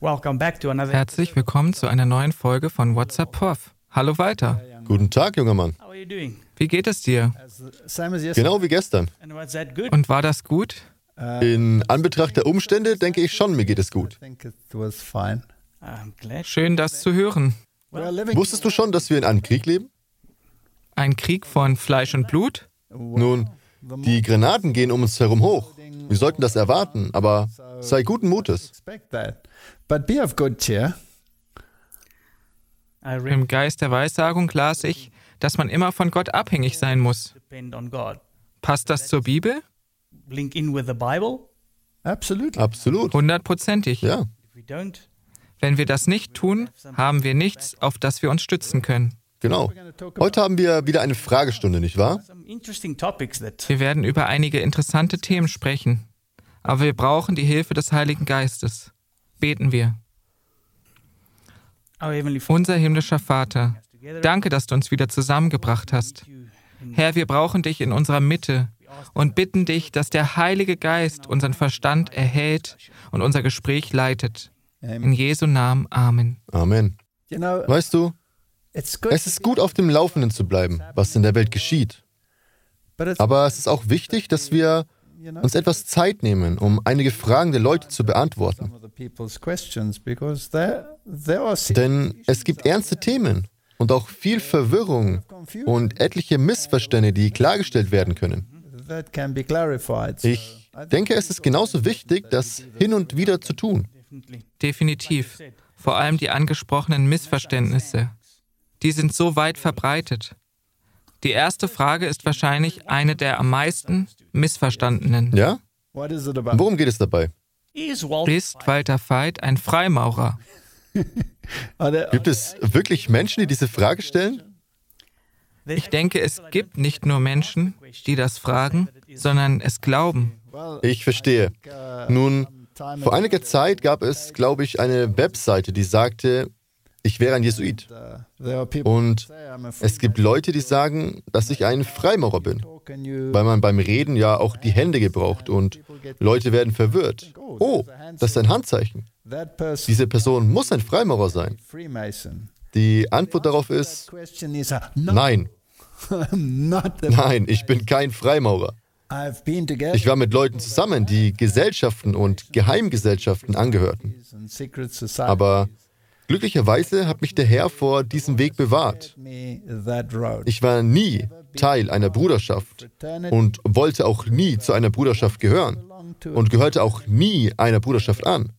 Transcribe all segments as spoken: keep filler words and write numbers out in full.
Herzlich willkommen zu einer neuen Folge von What's Up Prof. Hallo weiter. Guten Tag, junger Mann. Wie geht es dir? Genau wie gestern. Und war das gut? In Anbetracht der Umstände denke ich schon, mir geht es gut. Schön, das zu hören. Wusstest du schon, dass wir in einem Krieg leben? Ein Krieg von Fleisch und Blut? Nun, die Granaten gehen um uns herum hoch. Wir sollten das erwarten, aber sei guten Mutes. Im Geist der Weissagung las ich, dass man immer von Gott abhängig sein muss. Passt das zur Bibel? Absolut. Hundertprozentig. Ja. Wenn wir das nicht tun, haben wir nichts, auf das wir uns stützen können. Genau. Heute haben wir wieder eine Fragestunde, nicht wahr? Wir werden über einige interessante Themen sprechen. Aber wir brauchen die Hilfe des Heiligen Geistes. Beten wir. Unser himmlischer Vater, danke, dass du uns wieder zusammengebracht hast. Herr, wir brauchen dich in unserer Mitte und bitten dich, dass der Heilige Geist unseren Verstand erhält und unser Gespräch leitet. In Jesu Namen, Amen. Amen. Weißt du, es ist gut, auf dem Laufenden zu bleiben, was in der Welt geschieht. Aber es ist auch wichtig, dass wir uns etwas Zeit nehmen, um einige Fragen der Leute zu beantworten. Denn es gibt ernste Themen und auch viel Verwirrung und etliche Missverständnisse, die klargestellt werden können. Ich denke, es ist genauso wichtig, das hin und wieder zu tun. Definitiv. Vor allem die angesprochenen Missverständnisse. Die sind so weit verbreitet. Die erste Frage ist wahrscheinlich eine der am meisten missverstandenen. Ja? Worum geht es dabei? Ist Walter Veit ein Freimaurer? Gibt es wirklich Menschen, die diese Frage stellen? Ich denke, es gibt nicht nur Menschen, die das fragen, sondern es glauben. Ich verstehe. Nun, vor einiger Zeit gab es, glaube ich, eine Webseite, die sagte, ich wäre ein Jesuit. Und es gibt Leute, die sagen, dass ich ein Freimaurer bin, weil man beim Reden ja auch die Hände gebraucht und Leute werden verwirrt. Oh, das ist ein Handzeichen. Diese Person muss ein Freimaurer sein. Die Antwort darauf ist, nein. Nein, ich bin kein Freimaurer. Ich war mit Leuten zusammen, die Gesellschaften und Geheimgesellschaften angehörten. Aber glücklicherweise hat mich der Herr vor diesem Weg bewahrt. Ich war nie Teil einer Bruderschaft und wollte auch nie zu einer Bruderschaft gehören und gehörte auch nie einer Bruderschaft an.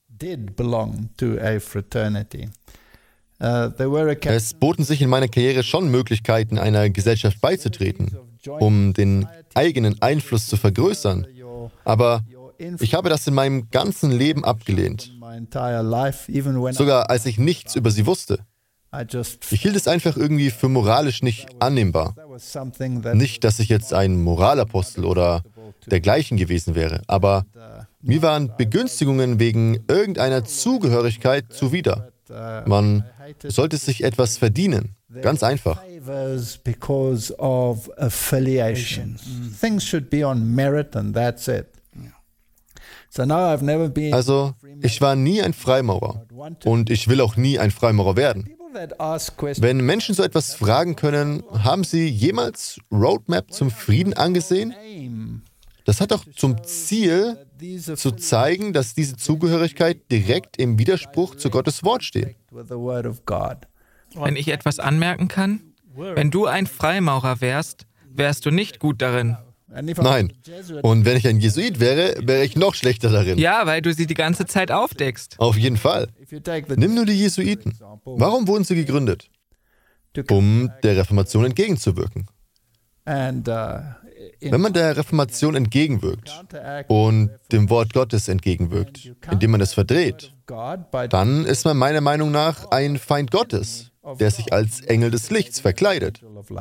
Es boten sich in meiner Karriere schon Möglichkeiten, einer Gesellschaft beizutreten, um den eigenen Einfluss zu vergrößern. Aber ich habe das in meinem ganzen Leben abgelehnt. Sogar als ich nichts über sie wusste. Ich hielt es einfach irgendwie für moralisch nicht annehmbar. Nicht, dass ich jetzt ein Moralapostel oder dergleichen gewesen wäre, aber mir waren Begünstigungen wegen irgendeiner Zugehörigkeit zuwider. Man sollte sich etwas verdienen. Ganz einfach. Also, ich war nie ein Freimaurer und ich will auch nie ein Freimaurer werden. Wenn Menschen so etwas fragen können, haben sie jemals Roadmap zum Frieden angesehen? Das hat doch zum Ziel, zu zeigen, dass diese Zugehörigkeit direkt im Widerspruch zu Gottes Wort steht. Wenn ich etwas anmerken kann, wenn du ein Freimaurer wärst, wärst du nicht gut darin. Nein. Und wenn ich ein Jesuit wäre, wäre ich noch schlechter darin. Ja, weil du sie die ganze Zeit aufdeckst. Auf jeden Fall. Nimm nur die Jesuiten. Warum wurden sie gegründet? Um der Reformation entgegenzuwirken. Wenn man der Reformation entgegenwirkt und dem Wort Gottes entgegenwirkt, indem man es verdreht, dann ist man meiner Meinung nach ein Feind Gottes, der sich als Engel des Lichts verkleidet.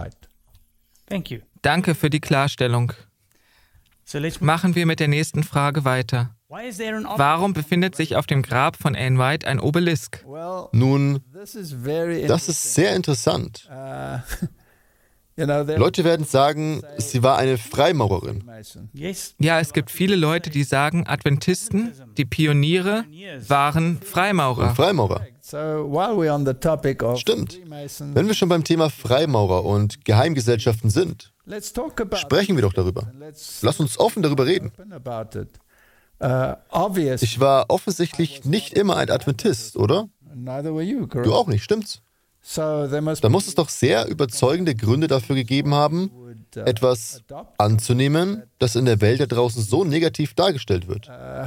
Danke für die Klarstellung. Machen wir mit der nächsten Frage weiter. Warum befindet sich auf dem Grab von Ellen White ein Obelisk? Nun, das ist sehr interessant. Leute werden sagen, sie war eine Freimaurerin. Ja, es gibt viele Leute, die sagen, Adventisten, die Pioniere, waren Freimaurer. Und Freimaurer. Stimmt. Wenn wir schon beim Thema Freimaurer und Geheimgesellschaften sind, sprechen wir doch darüber. Lass uns offen darüber reden. Ich war offensichtlich nicht immer ein Adventist, oder? Du auch nicht, stimmt's? Da muss es doch sehr überzeugende Gründe dafür gegeben haben, etwas anzunehmen, das in der Welt da draußen so negativ dargestellt wird.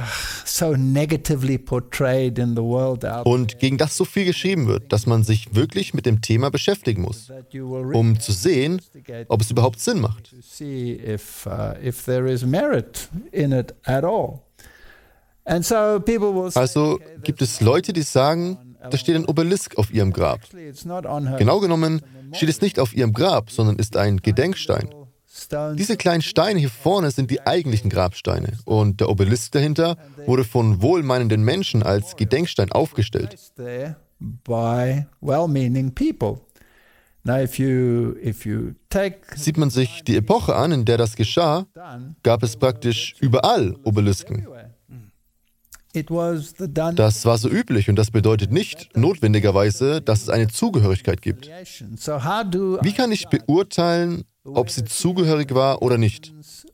Und gegen das so viel geschrieben wird, dass man sich wirklich mit dem Thema beschäftigen muss, um zu sehen, ob es überhaupt Sinn macht. Also gibt es Leute, die sagen, da steht ein Obelisk auf ihrem Grab. Genau genommen steht es nicht auf ihrem Grab, sondern ist ein Gedenkstein. Diese kleinen Steine hier vorne sind die eigentlichen Grabsteine und der Obelisk dahinter wurde von wohlmeinenden Menschen als Gedenkstein aufgestellt. Sieht man sich die Epoche an, in der das geschah, gab es praktisch überall Obelisken. Das war so üblich und das bedeutet nicht notwendigerweise, dass es eine Zugehörigkeit gibt. Wie kann ich beurteilen, ob sie zugehörig war oder nicht?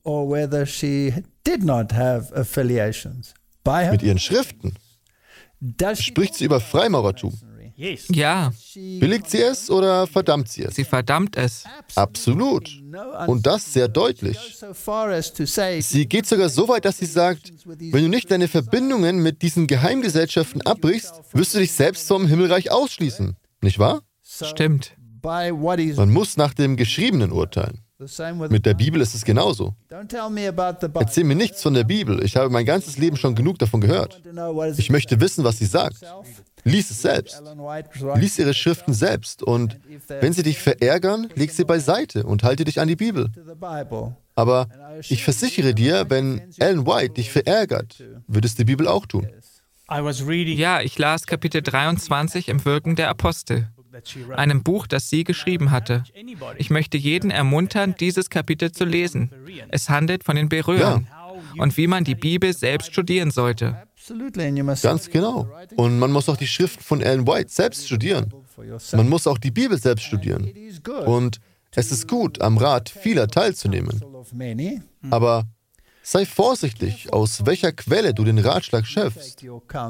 Mit ihren Schriften. Spricht sie über Freimaurertum? Ja. Billigt sie es oder verdammt sie es? Sie verdammt es. Absolut. Und das sehr deutlich. Sie geht sogar so weit, dass sie sagt, wenn du nicht deine Verbindungen mit diesen Geheimgesellschaften abbrichst, wirst du dich selbst vom Himmelreich ausschließen. Nicht wahr? Stimmt. Man muss nach dem Geschriebenen urteilen. Mit der Bibel ist es genauso. Erzähl mir nichts von der Bibel. Ich habe mein ganzes Leben schon genug davon gehört. Ich möchte wissen, was sie sagt. Lies es selbst. Lies ihre Schriften selbst. Und wenn sie dich verärgern, leg sie beiseite und halte dich an die Bibel. Aber ich versichere dir, wenn Ellen White dich verärgert, wird es die Bibel auch tun. Ja, ich las Kapitel dreiundzwanzig im Wirken der Apostel, einem Buch, das sie geschrieben hatte. Ich möchte jeden ermuntern, dieses Kapitel zu lesen. Es handelt von den Berührern Ja. und wie man die Bibel selbst studieren sollte. Ganz genau. Und man muss auch die Schriften von Ellen White selbst studieren. Man muss auch die Bibel selbst studieren. Und es ist gut, am Rat vieler teilzunehmen. Aber sei vorsichtig, aus welcher Quelle du den Ratschlag schöpfst.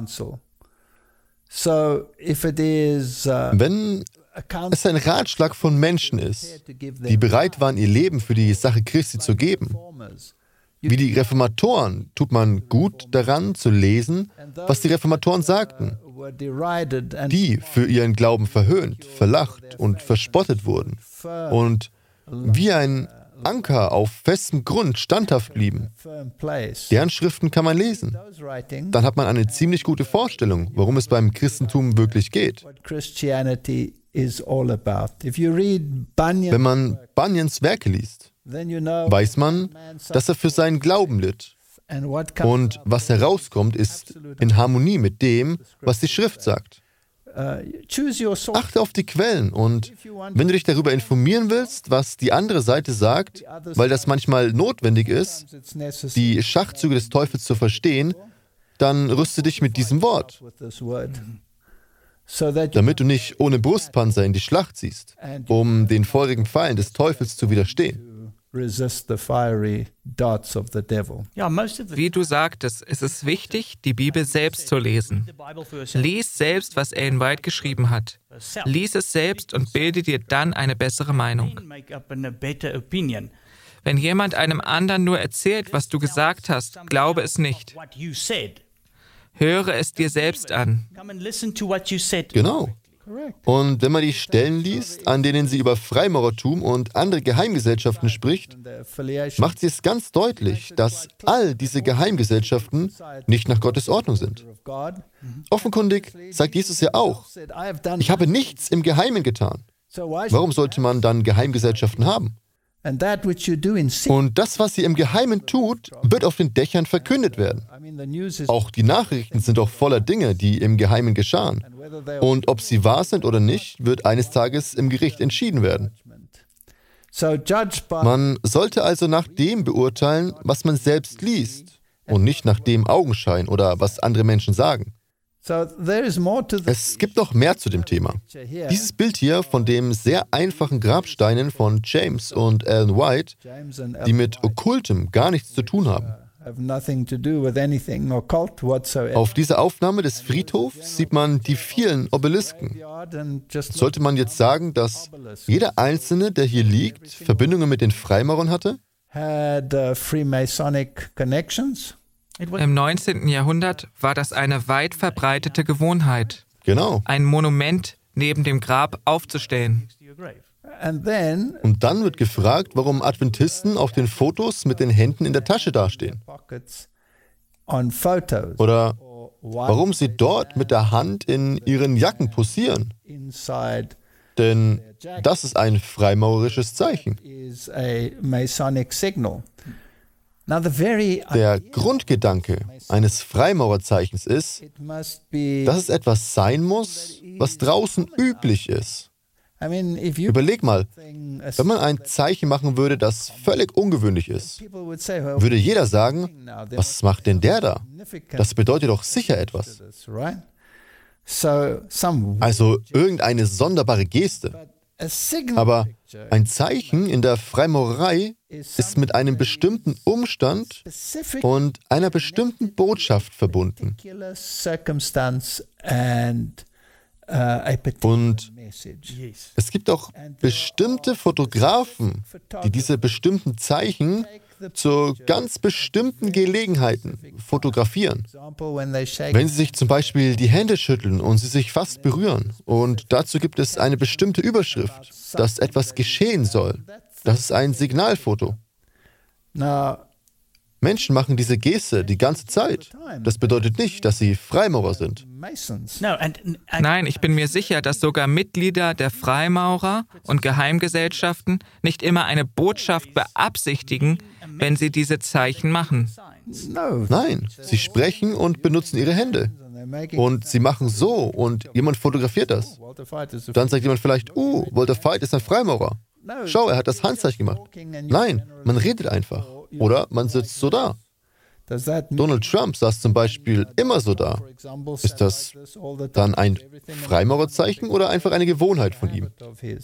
Wenn es ein Ratschlag von Menschen ist, die bereit waren, ihr Leben für die Sache Christi zu geben, wie die Reformatoren, tut man gut daran zu lesen, was die Reformatoren sagten, die für ihren Glauben verhöhnt, verlacht und verspottet wurden und wie ein Anker auf festem Grund standhaft blieben. Deren Schriften kann man lesen. Dann hat man eine ziemlich gute Vorstellung, worum es beim Christentum wirklich geht. Wenn man Bunyans Werke liest, weiß man, dass er für seinen Glauben litt. Und was herauskommt, ist in Harmonie mit dem, was die Schrift sagt. Achte auf die Quellen und wenn du dich darüber informieren willst, was die andere Seite sagt, weil das manchmal notwendig ist, die Schachzüge des Teufels zu verstehen, dann rüste dich mit diesem Wort, damit du nicht ohne Brustpanzer in die Schlacht ziehst, um den feurigen Pfeilen des Teufels zu widerstehen. Wie du sagtest, es ist wichtig, die Bibel selbst zu lesen. Lies selbst, was Ellen White geschrieben hat. Lies es selbst und bilde dir dann eine bessere Meinung. Wenn jemand einem anderen nur erzählt, was du gesagt hast, glaube es nicht. Höre es dir selbst an. Genau. Und wenn man die Stellen liest, an denen sie über Freimaurertum und andere Geheimgesellschaften spricht, macht sie es ganz deutlich, dass all diese Geheimgesellschaften nicht nach Gottes Ordnung sind. Offenkundig sagt Jesus ja auch, ich habe nichts im Geheimen getan. Warum sollte man dann Geheimgesellschaften haben? Und das, was sie im Geheimen tut, wird auf den Dächern verkündet werden. Auch die Nachrichten sind doch voller Dinge, die im Geheimen geschahen. Und ob sie wahr sind oder nicht, wird eines Tages im Gericht entschieden werden. Man sollte also nach dem beurteilen, was man selbst liest und nicht nach dem Augenschein oder was andere Menschen sagen. Es gibt noch mehr zu dem Thema. Dieses Bild hier von dem sehr einfachen Grabsteinen von James und Ellen White, die mit Okkultem gar nichts zu tun haben. Auf dieser Aufnahme des Friedhofs sieht man die vielen Obelisken. Sollte man jetzt sagen, dass jeder einzelne, der hier liegt, Verbindungen mit den Freimaurern hatte? Im neunzehnten. Jahrhundert war das eine weit verbreitete Gewohnheit, Genau. ein Monument neben dem Grab aufzustellen. Und dann wird gefragt, warum Adventisten auf den Fotos mit den Händen in der Tasche dastehen. Oder warum sie dort mit der Hand in ihren Jacken posieren. Denn das ist ein freimaurerisches Zeichen. Der Grundgedanke eines Freimaurerzeichens ist, dass es etwas sein muss, was draußen üblich ist. Überleg mal, wenn man ein Zeichen machen würde, das völlig ungewöhnlich ist, würde jeder sagen, was macht denn der da? Das bedeutet doch sicher etwas. Also irgendeine sonderbare Geste. Aber ein Zeichen in der Freimaurerei ist mit einem bestimmten Umstand und einer bestimmten Botschaft verbunden. Und es gibt auch bestimmte Fotografen, die diese bestimmten Zeichen zu ganz bestimmten Gelegenheiten fotografieren. Wenn sie sich zum Beispiel die Hände schütteln und sie sich fast berühren und dazu gibt es eine bestimmte Überschrift, dass etwas geschehen soll, das ist ein Signalfoto. Menschen machen diese Geste die ganze Zeit. Das bedeutet nicht, dass sie Freimaurer sind. Nein, ich bin mir sicher, dass sogar Mitglieder der Freimaurer und Geheimgesellschaften nicht immer eine Botschaft beabsichtigen, wenn sie diese Zeichen machen. Nein, sie sprechen und benutzen ihre Hände. Und sie machen so und jemand fotografiert das. Dann sagt jemand vielleicht, uh, Walter Veit ist ein Freimaurer. Schau, er hat das Handzeichen gemacht. Nein, man redet einfach. Oder man sitzt so da. Donald Trump saß zum Beispiel immer so da. Ist das dann ein Freimaurerzeichen oder einfach eine Gewohnheit von ihm?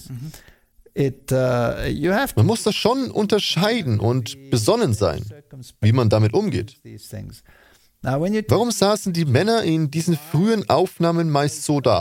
Man muss das schon unterscheiden und besonnen sein, wie man damit umgeht. Warum saßen die Männer in diesen frühen Aufnahmen meist so da?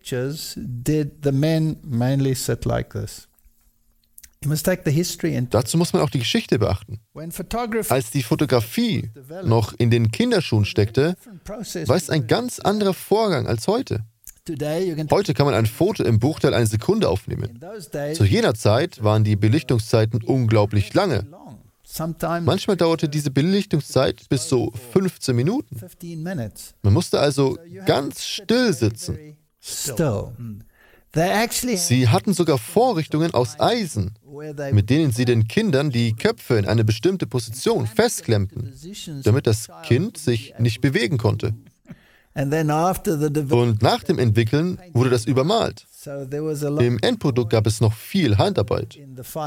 Dazu muss man auch die Geschichte beachten. Als die Fotografie noch in den Kinderschuhen steckte, war es ein ganz anderer Vorgang als heute. Heute kann man ein Foto im Bruchteil einer Sekunde aufnehmen. Zu jener Zeit waren die Belichtungszeiten unglaublich lange. Manchmal dauerte diese Belichtungszeit bis so fünfzehn Minuten. Man musste also ganz still sitzen. Sie hatten sogar Vorrichtungen aus Eisen, mit denen sie den Kindern die Köpfe in eine bestimmte Position festklemmten, damit das Kind sich nicht bewegen konnte. Und nach dem Entwickeln wurde das übermalt. Im Endprodukt gab es noch viel Handarbeit.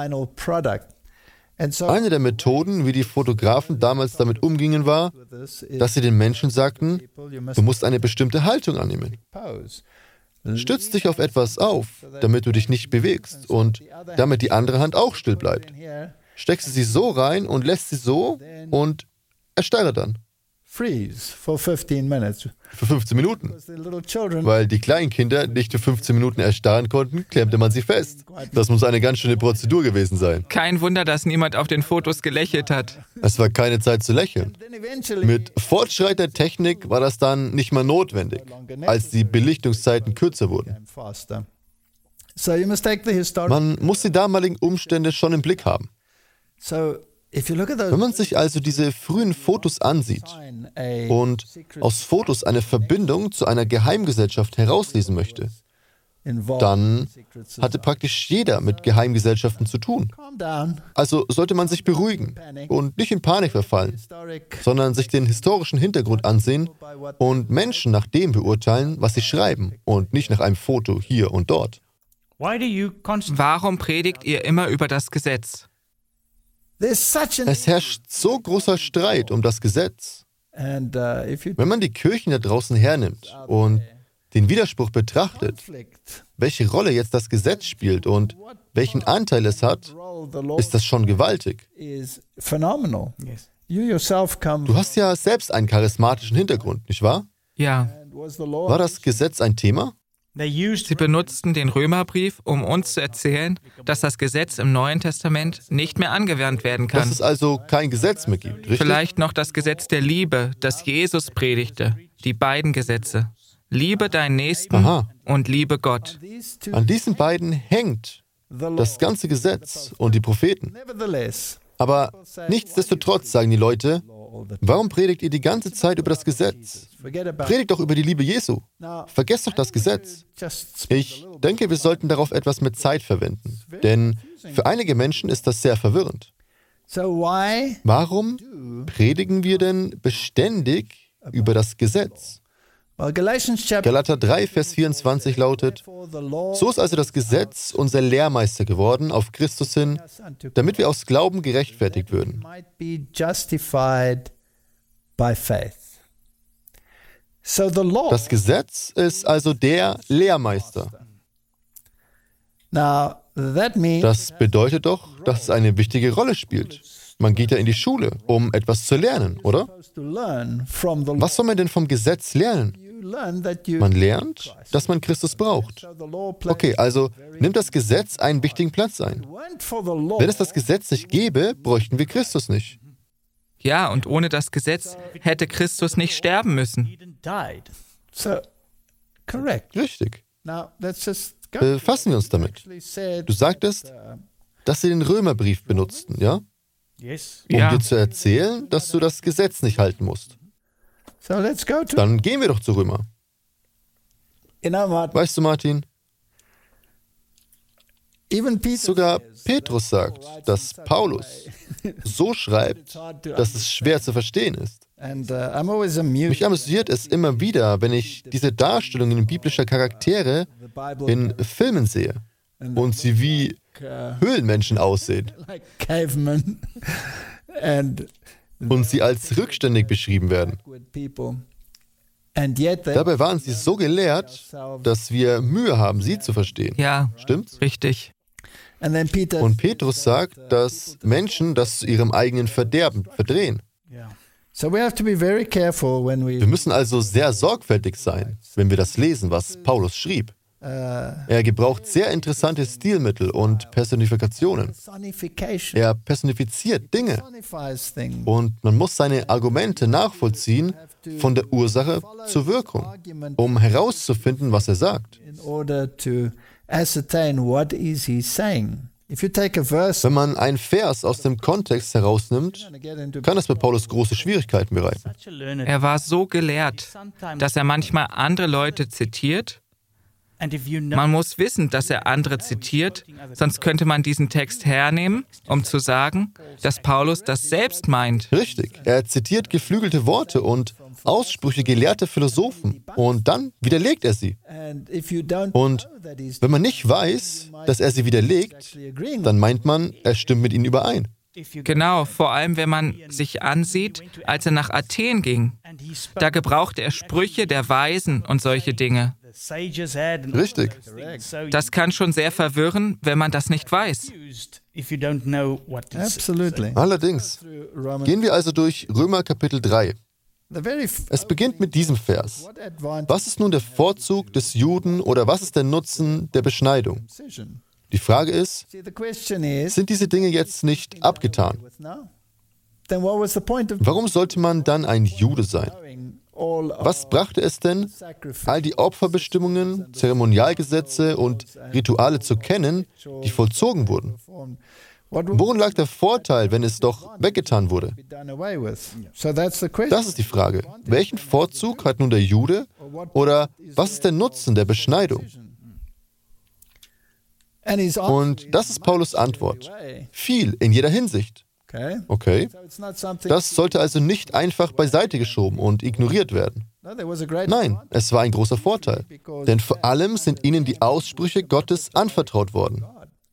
Eine der Methoden, wie die Fotografen damals damit umgingen, war, dass sie den Menschen sagten, du musst eine bestimmte Haltung annehmen. Stütz dich auf etwas auf, damit du dich nicht bewegst und damit die andere Hand auch still bleibt. Steckst sie so rein und lässt sie so und erstarre dann. Für fünfzehn Minuten. Weil die kleinen Kinder nicht für fünfzehn Minuten erstarren konnten, klemmte man sie fest. Das muss eine ganz schöne Prozedur gewesen sein. Kein Wunder, dass niemand auf den Fotos gelächelt hat. Es war keine Zeit zu lächeln. Mit fortschreitender Technik war das dann nicht mehr notwendig, als die Belichtungszeiten kürzer wurden. Man muss die damaligen Umstände schon im Blick haben. Wenn man sich also diese frühen Fotos ansieht und aus Fotos eine Verbindung zu einer Geheimgesellschaft herauslesen möchte, dann hatte praktisch jeder mit Geheimgesellschaften zu tun. Also sollte man sich beruhigen und nicht in Panik verfallen, sondern sich den historischen Hintergrund ansehen und Menschen nach dem beurteilen, was sie schreiben und nicht nach einem Foto hier und dort. Warum predigt ihr immer über das Gesetz? Es herrscht so großer Streit um das Gesetz. Wenn man die Kirchen da draußen hernimmt und den Widerspruch betrachtet, welche Rolle jetzt das Gesetz spielt und welchen Anteil es hat, ist das schon gewaltig. Du hast ja selbst einen charismatischen Hintergrund, nicht wahr? Ja. War das Gesetz ein Thema? Sie benutzten den Römerbrief, um uns zu erzählen, dass das Gesetz im Neuen Testament nicht mehr angewandt werden kann. Dass es also kein Gesetz mehr gibt, richtig? Vielleicht noch das Gesetz der Liebe, das Jesus predigte. Die beiden Gesetze. Liebe deinen Nächsten Aha. und liebe Gott. An diesen beiden hängt das ganze Gesetz und die Propheten. Aber nichtsdestotrotz sagen die Leute, warum predigt ihr die ganze Zeit über das Gesetz? Predigt doch über die Liebe Jesu. Vergesst doch das Gesetz. Ich denke, wir sollten darauf etwas mit Zeit verwenden. Denn für einige Menschen ist das sehr verwirrend. Warum predigen wir denn beständig über das Gesetz? Galater drei, Vers vierundzwanzig lautet, so ist also das Gesetz unser Lehrmeister geworden auf Christus hin, damit wir aus Glauben gerechtfertigt würden. Das Gesetz ist also der Lehrmeister. Das bedeutet doch, dass es eine wichtige Rolle spielt. Man geht ja in die Schule, um etwas zu lernen, oder? Was soll man denn vom Gesetz lernen? Man lernt, dass man Christus braucht. Okay, also nimmt das Gesetz einen wichtigen Platz ein. Wenn es das Gesetz nicht gäbe, bräuchten wir Christus nicht. Ja, und ohne das Gesetz hätte Christus nicht sterben müssen. Richtig. Befassen wir uns damit. Du sagtest, dass sie den Römerbrief benutzten, ja? Um Ja. dir zu erzählen, dass du das Gesetz nicht halten musst. Dann gehen wir doch zu Römer. Weißt du, Martin, sogar Petrus sagt, dass Paulus so schreibt, dass es schwer zu verstehen ist. Mich amüsiert es immer wieder, wenn ich diese Darstellungen biblischer Charaktere in Filmen sehe und sie wie Höhlenmenschen aussehen und sie als rückständig beschrieben werden. Dabei waren sie so gelehrt, dass wir Mühe haben, sie zu verstehen. Ja, Stimmt's? richtig. Und Petrus sagt, dass Menschen das zu ihrem eigenen Verderben verdrehen. Wir müssen also sehr sorgfältig sein, wenn wir das lesen, was Paulus schrieb. Er gebraucht sehr interessante Stilmittel und Personifikationen. Er personifiziert Dinge. Und man muss seine Argumente nachvollziehen von der Ursache zur Wirkung, um herauszufinden, was er sagt. Wenn man einen Vers aus dem Kontext herausnimmt, kann das bei Paulus große Schwierigkeiten bereiten. Er war so gelehrt, dass er manchmal andere Leute zitiert. Man muss wissen, dass er andere zitiert, sonst könnte man diesen Text hernehmen, um zu sagen, dass Paulus das selbst meint. Richtig. Er zitiert geflügelte Worte und Aussprüche gelehrter Philosophen und dann widerlegt er sie. Und wenn man nicht weiß, dass er sie widerlegt, dann meint man, er stimmt mit ihnen überein. Genau, vor allem wenn man sich ansieht, als er nach Athen ging. Da gebrauchte er Sprüche der Weisen und solche Dinge. Richtig. Das kann schon sehr verwirren, wenn man das nicht weiß. Allerdings. Gehen wir also durch Römer Kapitel drei. Es beginnt mit diesem Vers. Was ist nun der Vorzug des Juden oder was ist der Nutzen der Beschneidung? Die Frage ist, sind diese Dinge jetzt nicht abgetan? Warum sollte man dann ein Jude sein? Was brachte es denn, all die Opferbestimmungen, Zeremonialgesetze und Rituale zu kennen, die vollzogen wurden? Worin lag der Vorteil, wenn es doch weggetan wurde? Das ist die Frage. Welchen Vorzug hat nun der Jude oder was ist der Nutzen der Beschneidung? Und das ist Paulus Antwort. Viel in jeder Hinsicht. Okay. Das sollte also nicht einfach beiseite geschoben und ignoriert werden. Nein, es war ein großer Vorteil, denn vor allem sind ihnen die Aussprüche Gottes anvertraut worden.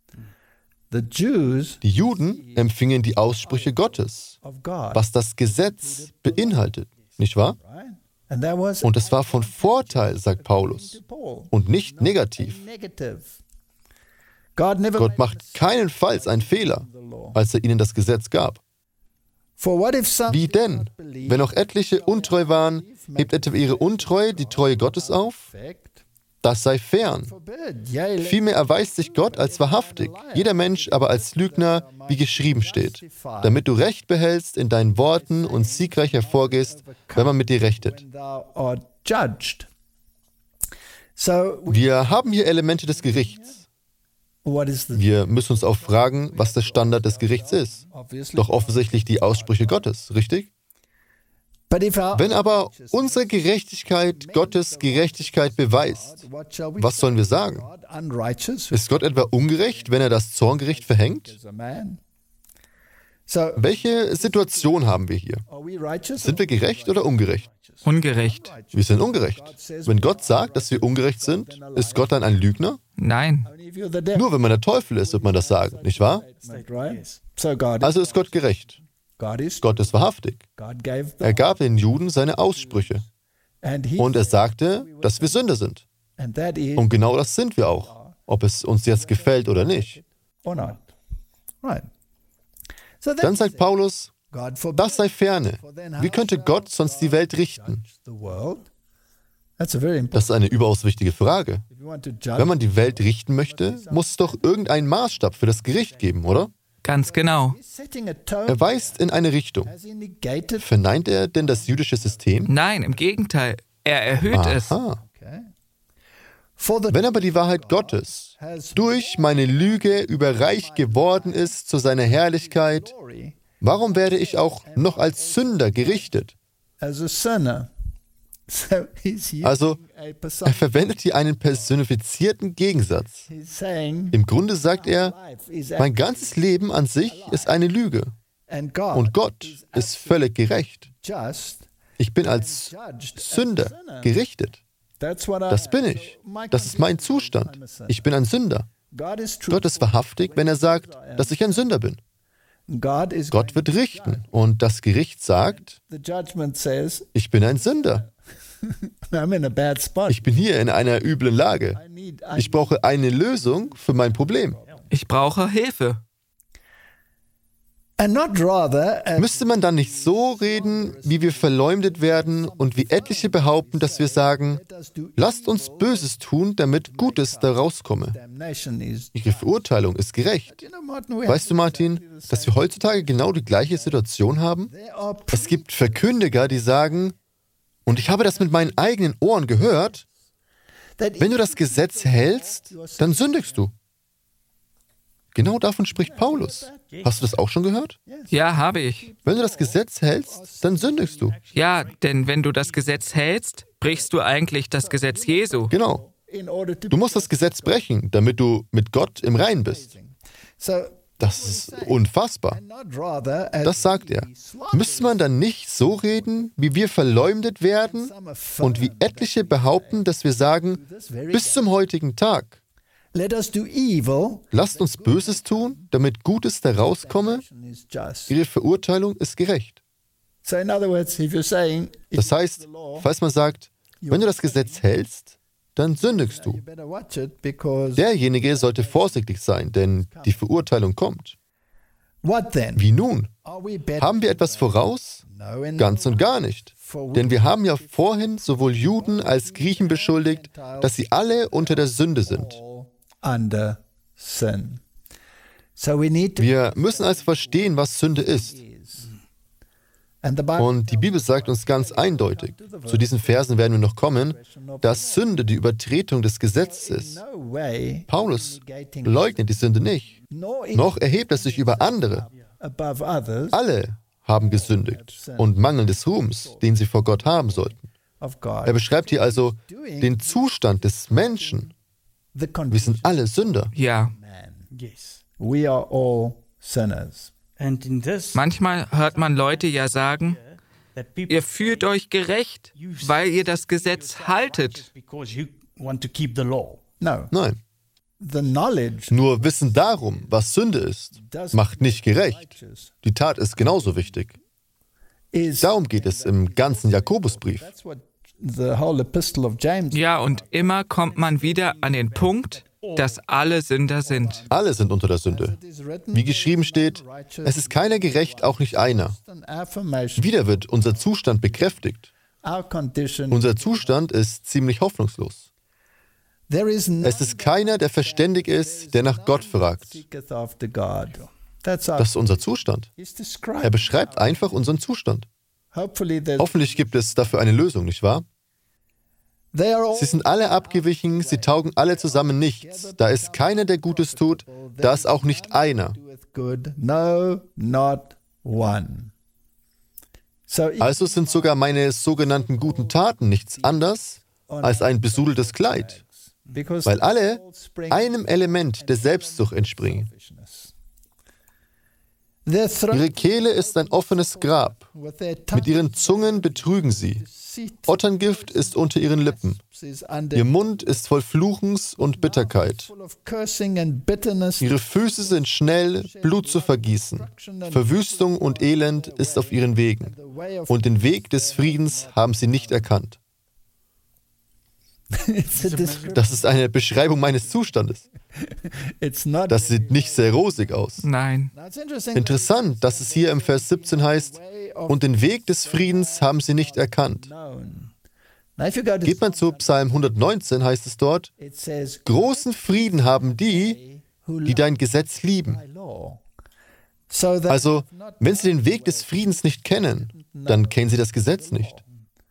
Die Juden empfingen die Aussprüche Gottes, was das Gesetz beinhaltet, nicht wahr? Und es war von Vorteil, sagt Paulus, und nicht negativ. Gott macht keinenfalls einen Fehler, als er ihnen das Gesetz gab. Wie denn? Wenn auch etliche untreu waren, hebt etwa ihre Untreue die Treue Gottes auf? Das sei fern. Vielmehr erweist sich Gott als wahrhaftig, jeder Mensch aber als Lügner, wie geschrieben steht, damit du Recht behältst in deinen Worten und siegreich hervorgehst, wenn man mit dir rechtet. Wir haben hier Elemente des Gerichts. Wir müssen uns auch fragen, was der Standard des Gerichts ist. Doch offensichtlich die Aussprüche Gottes, richtig? Wenn aber unsere Gerechtigkeit Gottes Gerechtigkeit beweist, was sollen wir sagen? Ist Gott etwa ungerecht, wenn er das Zorngericht verhängt? Welche Situation haben wir hier? Sind wir gerecht oder ungerecht? Ungerecht. Wir sind ungerecht. Wenn Gott sagt, dass wir ungerecht sind, ist Gott dann ein Lügner? Nein. Nur wenn man der Teufel ist, wird man das sagen, nicht wahr? Also ist Gott gerecht. Gott ist wahrhaftig. Er gab den Juden seine Aussprüche. Und er sagte, dass wir Sünder sind. Und genau das sind wir auch, ob es uns jetzt gefällt oder nicht. Dann sagt Paulus, das sei ferne. Wie könnte Gott sonst die Welt richten? Das ist eine überaus wichtige Frage. Wenn man die Welt richten möchte, muss es doch irgendeinen Maßstab für das Gericht geben, oder? Ganz genau. Er weist in eine Richtung. Verneint er denn das jüdische System? Nein, im Gegenteil. Er erhöht es. Wenn aber die Wahrheit Gottes durch meine Lüge überreich geworden ist zu seiner Herrlichkeit, warum werde ich auch noch als Sünder gerichtet? Also, er verwendet hier einen personifizierten Gegensatz. Im Grunde sagt er, mein ganzes Leben an sich ist eine Lüge. Und Gott ist völlig gerecht. Ich bin als Sünder gerichtet. Das bin ich. Das ist mein Zustand. Ich bin ein Sünder. Gott ist wahrhaftig, wenn er sagt, dass ich ein Sünder bin. Gott wird richten und das Gericht sagt, ich bin ein Sünder. Ich bin hier in einer üblen Lage. Ich brauche eine Lösung für mein Problem. Ich brauche Hilfe. Müsste man dann nicht so reden, wie wir verleumdet werden und wie etliche behaupten, dass wir sagen, lasst uns Böses tun, damit Gutes daraus komme. Ihre Verurteilung ist gerecht. Weißt du, Martin, dass wir heutzutage genau die gleiche Situation haben? Es gibt Verkündiger, die sagen, und ich habe das mit meinen eigenen Ohren gehört, wenn du das Gesetz hältst, dann sündigst du. Genau davon spricht Paulus. Hast du das auch schon gehört? Ja, habe ich. Wenn du das Gesetz hältst, dann sündigst du. Ja, denn wenn du das Gesetz hältst, brichst du eigentlich das Gesetz Jesu. Genau. Du musst das Gesetz brechen, damit du mit Gott im Reinen bist. Das ist unfassbar. Das sagt er. Müsste man dann nicht so reden, wie wir verleumdet werden und wie etliche behaupten, dass wir sagen, bis zum heutigen Tag, lasst uns Böses tun, damit Gutes daraus komme? Ihre Verurteilung ist gerecht. Das heißt, falls man sagt, wenn du das Gesetz hältst, dann sündigst du. Derjenige sollte vorsichtig sein, denn die Verurteilung kommt. Wie nun? Haben wir etwas voraus? Ganz und gar nicht. Denn wir haben ja vorhin sowohl Juden als Griechen beschuldigt, dass sie alle unter der Sünde sind. Wir müssen also verstehen, was Sünde ist. Und die Bibel sagt uns ganz eindeutig, zu diesen Versen werden wir noch kommen, dass Sünde die Übertretung des Gesetzes ist. Paulus leugnet die Sünde nicht, noch erhebt er sich über andere. Alle haben gesündigt und mangeln des Ruhms, den sie vor Gott haben sollten. Er beschreibt hier also den Zustand des Menschen. Wir sind alle Sünder. Ja. Manchmal hört man Leute ja sagen, Ihr fühlt euch gerecht, weil ihr das Gesetz haltet. Nein. Nur Wissen darum, was Sünde ist, macht nicht gerecht. Die Tat ist genauso wichtig. Darum geht es im ganzen Jakobusbrief. Ja, und immer kommt man wieder an den Punkt, dass alle Sünder sind. Alle sind unter der Sünde. Wie geschrieben steht, es ist keiner gerecht, auch nicht einer. Wieder wird unser Zustand bekräftigt. Unser Zustand ist ziemlich hoffnungslos. Es ist keiner, der verständig ist, der nach Gott fragt. Das ist unser Zustand. Er beschreibt einfach unseren Zustand. Hoffentlich gibt es dafür eine Lösung, nicht wahr? Sie sind alle abgewichen, sie taugen alle zusammen nichts. Da ist keiner, der Gutes tut, da ist auch nicht einer. Also sind sogar meine sogenannten guten Taten nichts anderes als ein besudeltes Kleid, weil alle einem Element der Selbstsucht entspringen. Ihre Kehle ist ein offenes Grab. Mit ihren Zungen betrügen sie. Otterngift ist unter ihren Lippen. Ihr Mund ist voll Fluchens und Bitterkeit. Ihre Füße sind schnell, Blut zu vergießen. Verwüstung und Elend ist auf ihren Wegen. Und den Weg des Friedens haben sie nicht erkannt. Das ist eine Beschreibung meines Zustandes. Das sieht nicht sehr rosig aus. Nein. Interessant, dass es hier im Vers siebzehn heißt, und den Weg des Friedens haben sie nicht erkannt. Geht man zu Psalm hundertneunzehn, heißt es dort, großen Frieden haben die, die dein Gesetz lieben. Also, wenn sie den Weg des Friedens nicht kennen, dann kennen sie das Gesetz nicht.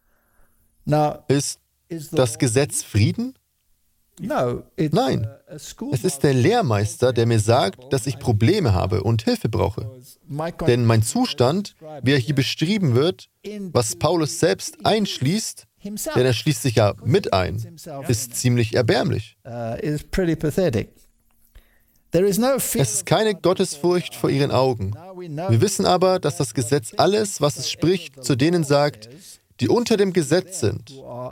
Ist das Gesetz Frieden? Nein, es ist der Lehrmeister, der mir sagt, dass ich Probleme habe und Hilfe brauche. Denn mein Zustand, wie er hier beschrieben wird, was Paulus selbst einschließt, denn er schließt sich ja mit ein, ist ziemlich erbärmlich. Es ist keine Gottesfurcht vor ihren Augen. Wir wissen aber, dass das Gesetz alles, was es spricht, zu denen sagt, die unter dem Gesetz sind.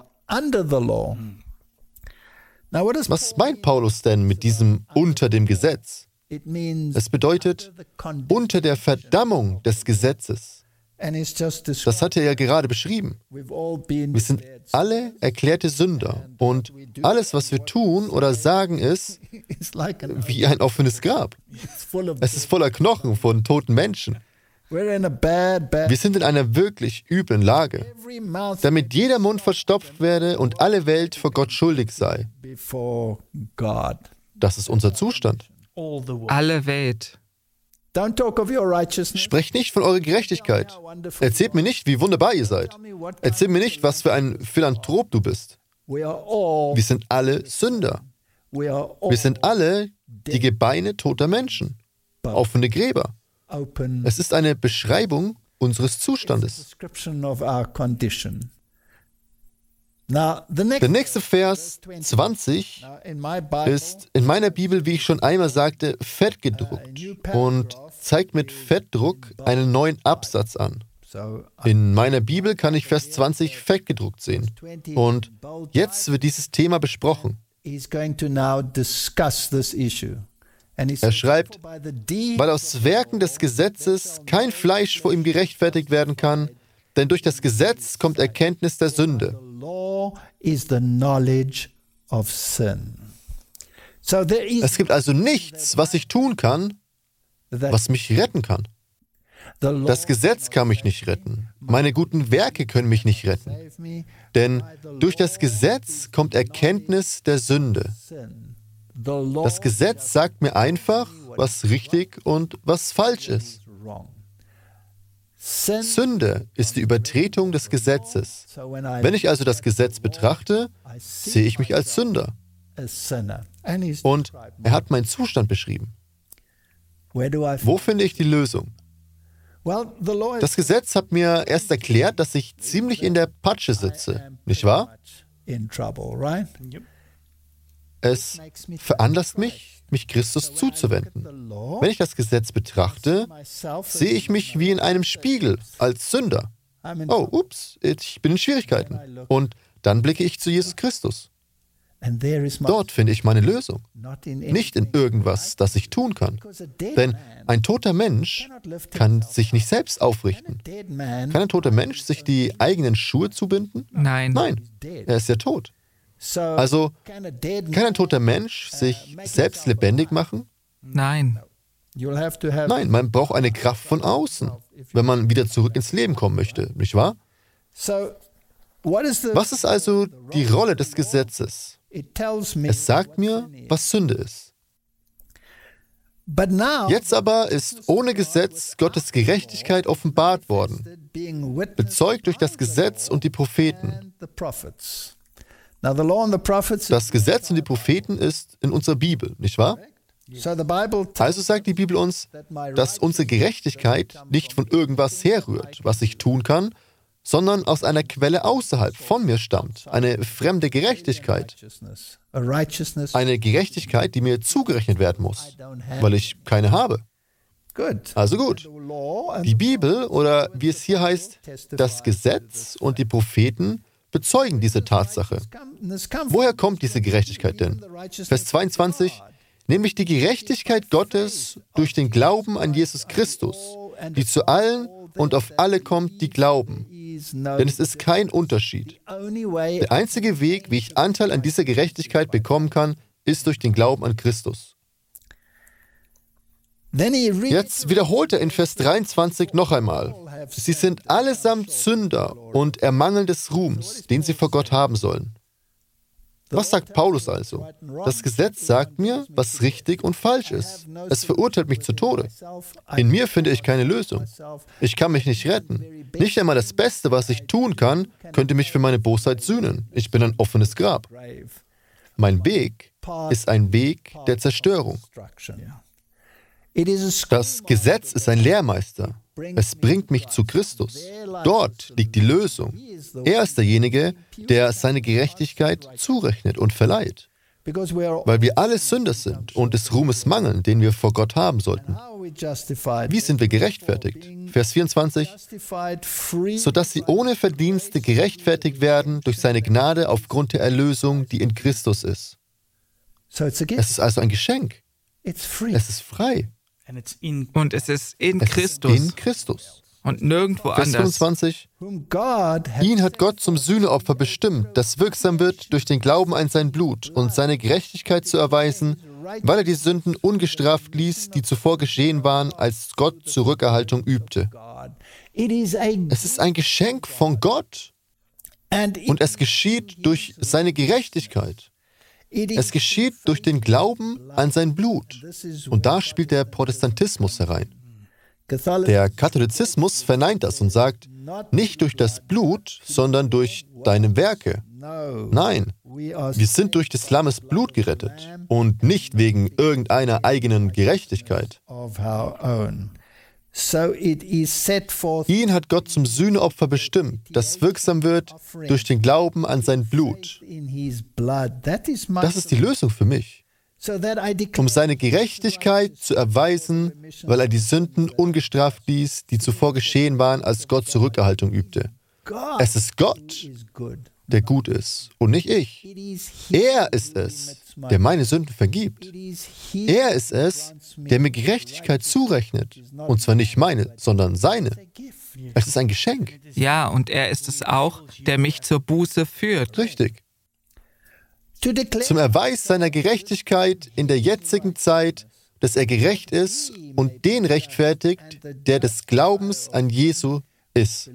Was meint Paulus denn mit diesem unter dem Gesetz? Es bedeutet unter der Verdammung des Gesetzes. Das hat er ja gerade beschrieben. Wir sind alle erklärte Sünder und alles, was wir tun oder sagen, ist wie ein offenes Grab. Es ist voller Knochen von toten Menschen. Wir sind in einer wirklich üblen Lage, damit jeder Mund verstopft werde und alle Welt vor Gott schuldig sei. Das ist unser Zustand. Alle Welt. Sprecht nicht von eurer Gerechtigkeit. Erzählt mir nicht, wie wunderbar ihr seid. Erzählt mir nicht, was für ein Philanthrop du bist. Wir sind alle Sünder. Wir sind alle die Gebeine toter Menschen, offene Gräber. Es ist eine Beschreibung unseres Zustandes. Der nächste Vers, zwanzig, ist in meiner Bibel, wie ich schon einmal sagte, fett gedruckt und zeigt mit Fettdruck einen neuen Absatz an. In meiner Bibel kann ich Vers zwanzig fett gedruckt sehen. Und jetzt wird dieses Thema besprochen. Er schreibt, weil aus Werken des Gesetzes kein Fleisch vor ihm gerechtfertigt werden kann, denn durch das Gesetz kommt Erkenntnis der Sünde. Es gibt also nichts, was ich tun kann, was mich retten kann. Das Gesetz kann mich nicht retten. Meine guten Werke können mich nicht retten. Denn durch das Gesetz kommt Erkenntnis der Sünde. Das Gesetz sagt mir einfach, was richtig und was falsch ist. Sünde ist die Übertretung des Gesetzes. Wenn ich also das Gesetz betrachte, sehe ich mich als Sünder. Und er hat meinen Zustand beschrieben. Wo finde ich die Lösung? Das Gesetz hat mir erst erklärt, dass ich ziemlich in der Patsche sitze, nicht wahr? Es veranlasst mich, mich Christus zuzuwenden. Wenn ich das Gesetz betrachte, sehe ich mich wie in einem Spiegel als Sünder. oh, ups, ich bin in Schwierigkeiten. Und dann blicke ich zu Jesus Christus. Dort finde ich meine Lösung, nicht in irgendwas, das ich tun kann. Denn ein toter Mensch kann sich nicht selbst aufrichten. Kann ein toter Mensch sich die eigenen Schuhe zubinden? Nein. Nein, er ist ja tot. Also, kann ein toter Mensch sich selbst lebendig machen? Nein. Nein, man braucht eine Kraft von außen, wenn man wieder zurück ins Leben kommen möchte, nicht wahr? Was ist also die Rolle des Gesetzes? Es sagt mir, was Sünde ist. Jetzt aber ist ohne Gesetz Gottes Gerechtigkeit offenbart worden, bezeugt durch das Gesetz und die Propheten. Das Gesetz und die Propheten ist in unserer Bibel, nicht wahr? Also sagt die Bibel uns, dass unsere Gerechtigkeit nicht von irgendwas herrührt, was ich tun kann, sondern aus einer Quelle außerhalb von mir stammt, eine fremde Gerechtigkeit. Eine Gerechtigkeit, die mir zugerechnet werden muss, weil ich keine habe. Also gut. Die Bibel, oder wie es hier heißt, das Gesetz und die Propheten bezeugen diese Tatsache. Woher kommt diese Gerechtigkeit denn? Vers zweiundzwanzig, nämlich die Gerechtigkeit Gottes durch den Glauben an Jesus Christus, die zu allen und auf alle kommt, die glauben. Denn es ist kein Unterschied. Der einzige Weg, wie ich Anteil an dieser Gerechtigkeit bekommen kann, ist durch den Glauben an Christus. Jetzt wiederholt er in Vers dreiundzwanzig noch einmal: Sie sind allesamt Sünder und ermangeln des Ruhms, den sie vor Gott haben sollen. Was sagt Paulus also? Das Gesetz sagt mir, was richtig und falsch ist. Es verurteilt mich zu Tode. In mir finde ich keine Lösung. Ich kann mich nicht retten. Nicht einmal das Beste, was ich tun kann, könnte mich für meine Bosheit sühnen. Ich bin ein offenes Grab. Mein Weg ist ein Weg der Zerstörung. Das Gesetz ist ein Lehrmeister. Es bringt mich zu Christus. Dort liegt die Lösung. Er ist derjenige, der seine Gerechtigkeit zurechnet und verleiht. Weil wir alle Sünder sind und des Ruhmes mangeln, den wir vor Gott haben sollten. Wie sind wir gerechtfertigt? Vers vierundzwanzig, sodass sie ohne Verdienste gerechtfertigt werden durch seine Gnade aufgrund der Erlösung, die in Christus ist. Es ist also ein Geschenk. Es ist frei. Und es ist in es Christus. Ist in Christus. Und nirgendwo Vers anders. fünfundzwanzig, ihn hat Gott zum Sühneopfer bestimmt, das wirksam wird durch den Glauben an sein Blut und seine Gerechtigkeit zu erweisen, weil er die Sünden ungestraft ließ, die zuvor geschehen waren, als Gott zur Rückerhaltung übte. Es ist ein Geschenk von Gott und es geschieht durch seine Gerechtigkeit. Es geschieht durch den Glauben an sein Blut. Und da spielt der Protestantismus herein. Der Katholizismus verneint das und sagt, nicht durch das Blut, sondern durch deine Werke. Nein, wir sind durch des Lammes Blut gerettet und nicht wegen irgendeiner eigenen Gerechtigkeit. Ihn hat Gott zum Sühneopfer bestimmt, das wirksam wird durch den Glauben an sein Blut. Das ist die Lösung für mich, um seine Gerechtigkeit zu erweisen, weil er die Sünden ungestraft ließ, die zuvor geschehen waren, als Gott zur Rückerhaltung übte. Es ist Gott, der gut ist und nicht ich. Er ist es, der meine Sünden vergibt. Er ist es, der mir Gerechtigkeit zurechnet. Und zwar nicht meine, sondern seine. Es ist ein Geschenk. Ja, und er ist es auch, der mich zur Buße führt. Richtig. Zum Erweis seiner Gerechtigkeit in der jetzigen Zeit, dass er gerecht ist und den rechtfertigt, der des Glaubens an Jesu ist.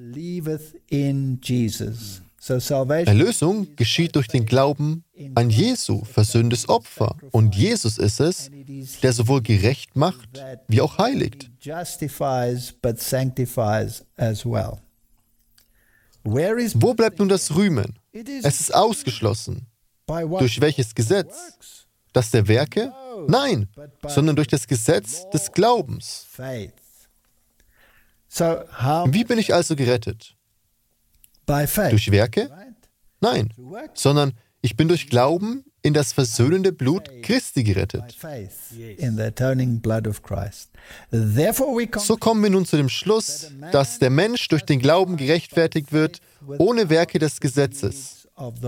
Erlösung geschieht durch den Glauben an Jesu, versöhntes Opfer. Und Jesus ist es, der sowohl gerecht macht, wie auch heiligt. Wo bleibt nun das Rühmen? Es ist ausgeschlossen. Durch welches Gesetz? Das der Werke? Nein, sondern durch das Gesetz des Glaubens. Wie bin ich also gerettet? Durch Werke? Nein, sondern ich bin durch Glauben in das versöhnende Blut Christi gerettet. So kommen wir nun zu dem Schluss, dass der Mensch durch den Glauben gerechtfertigt wird, ohne Werke des Gesetzes.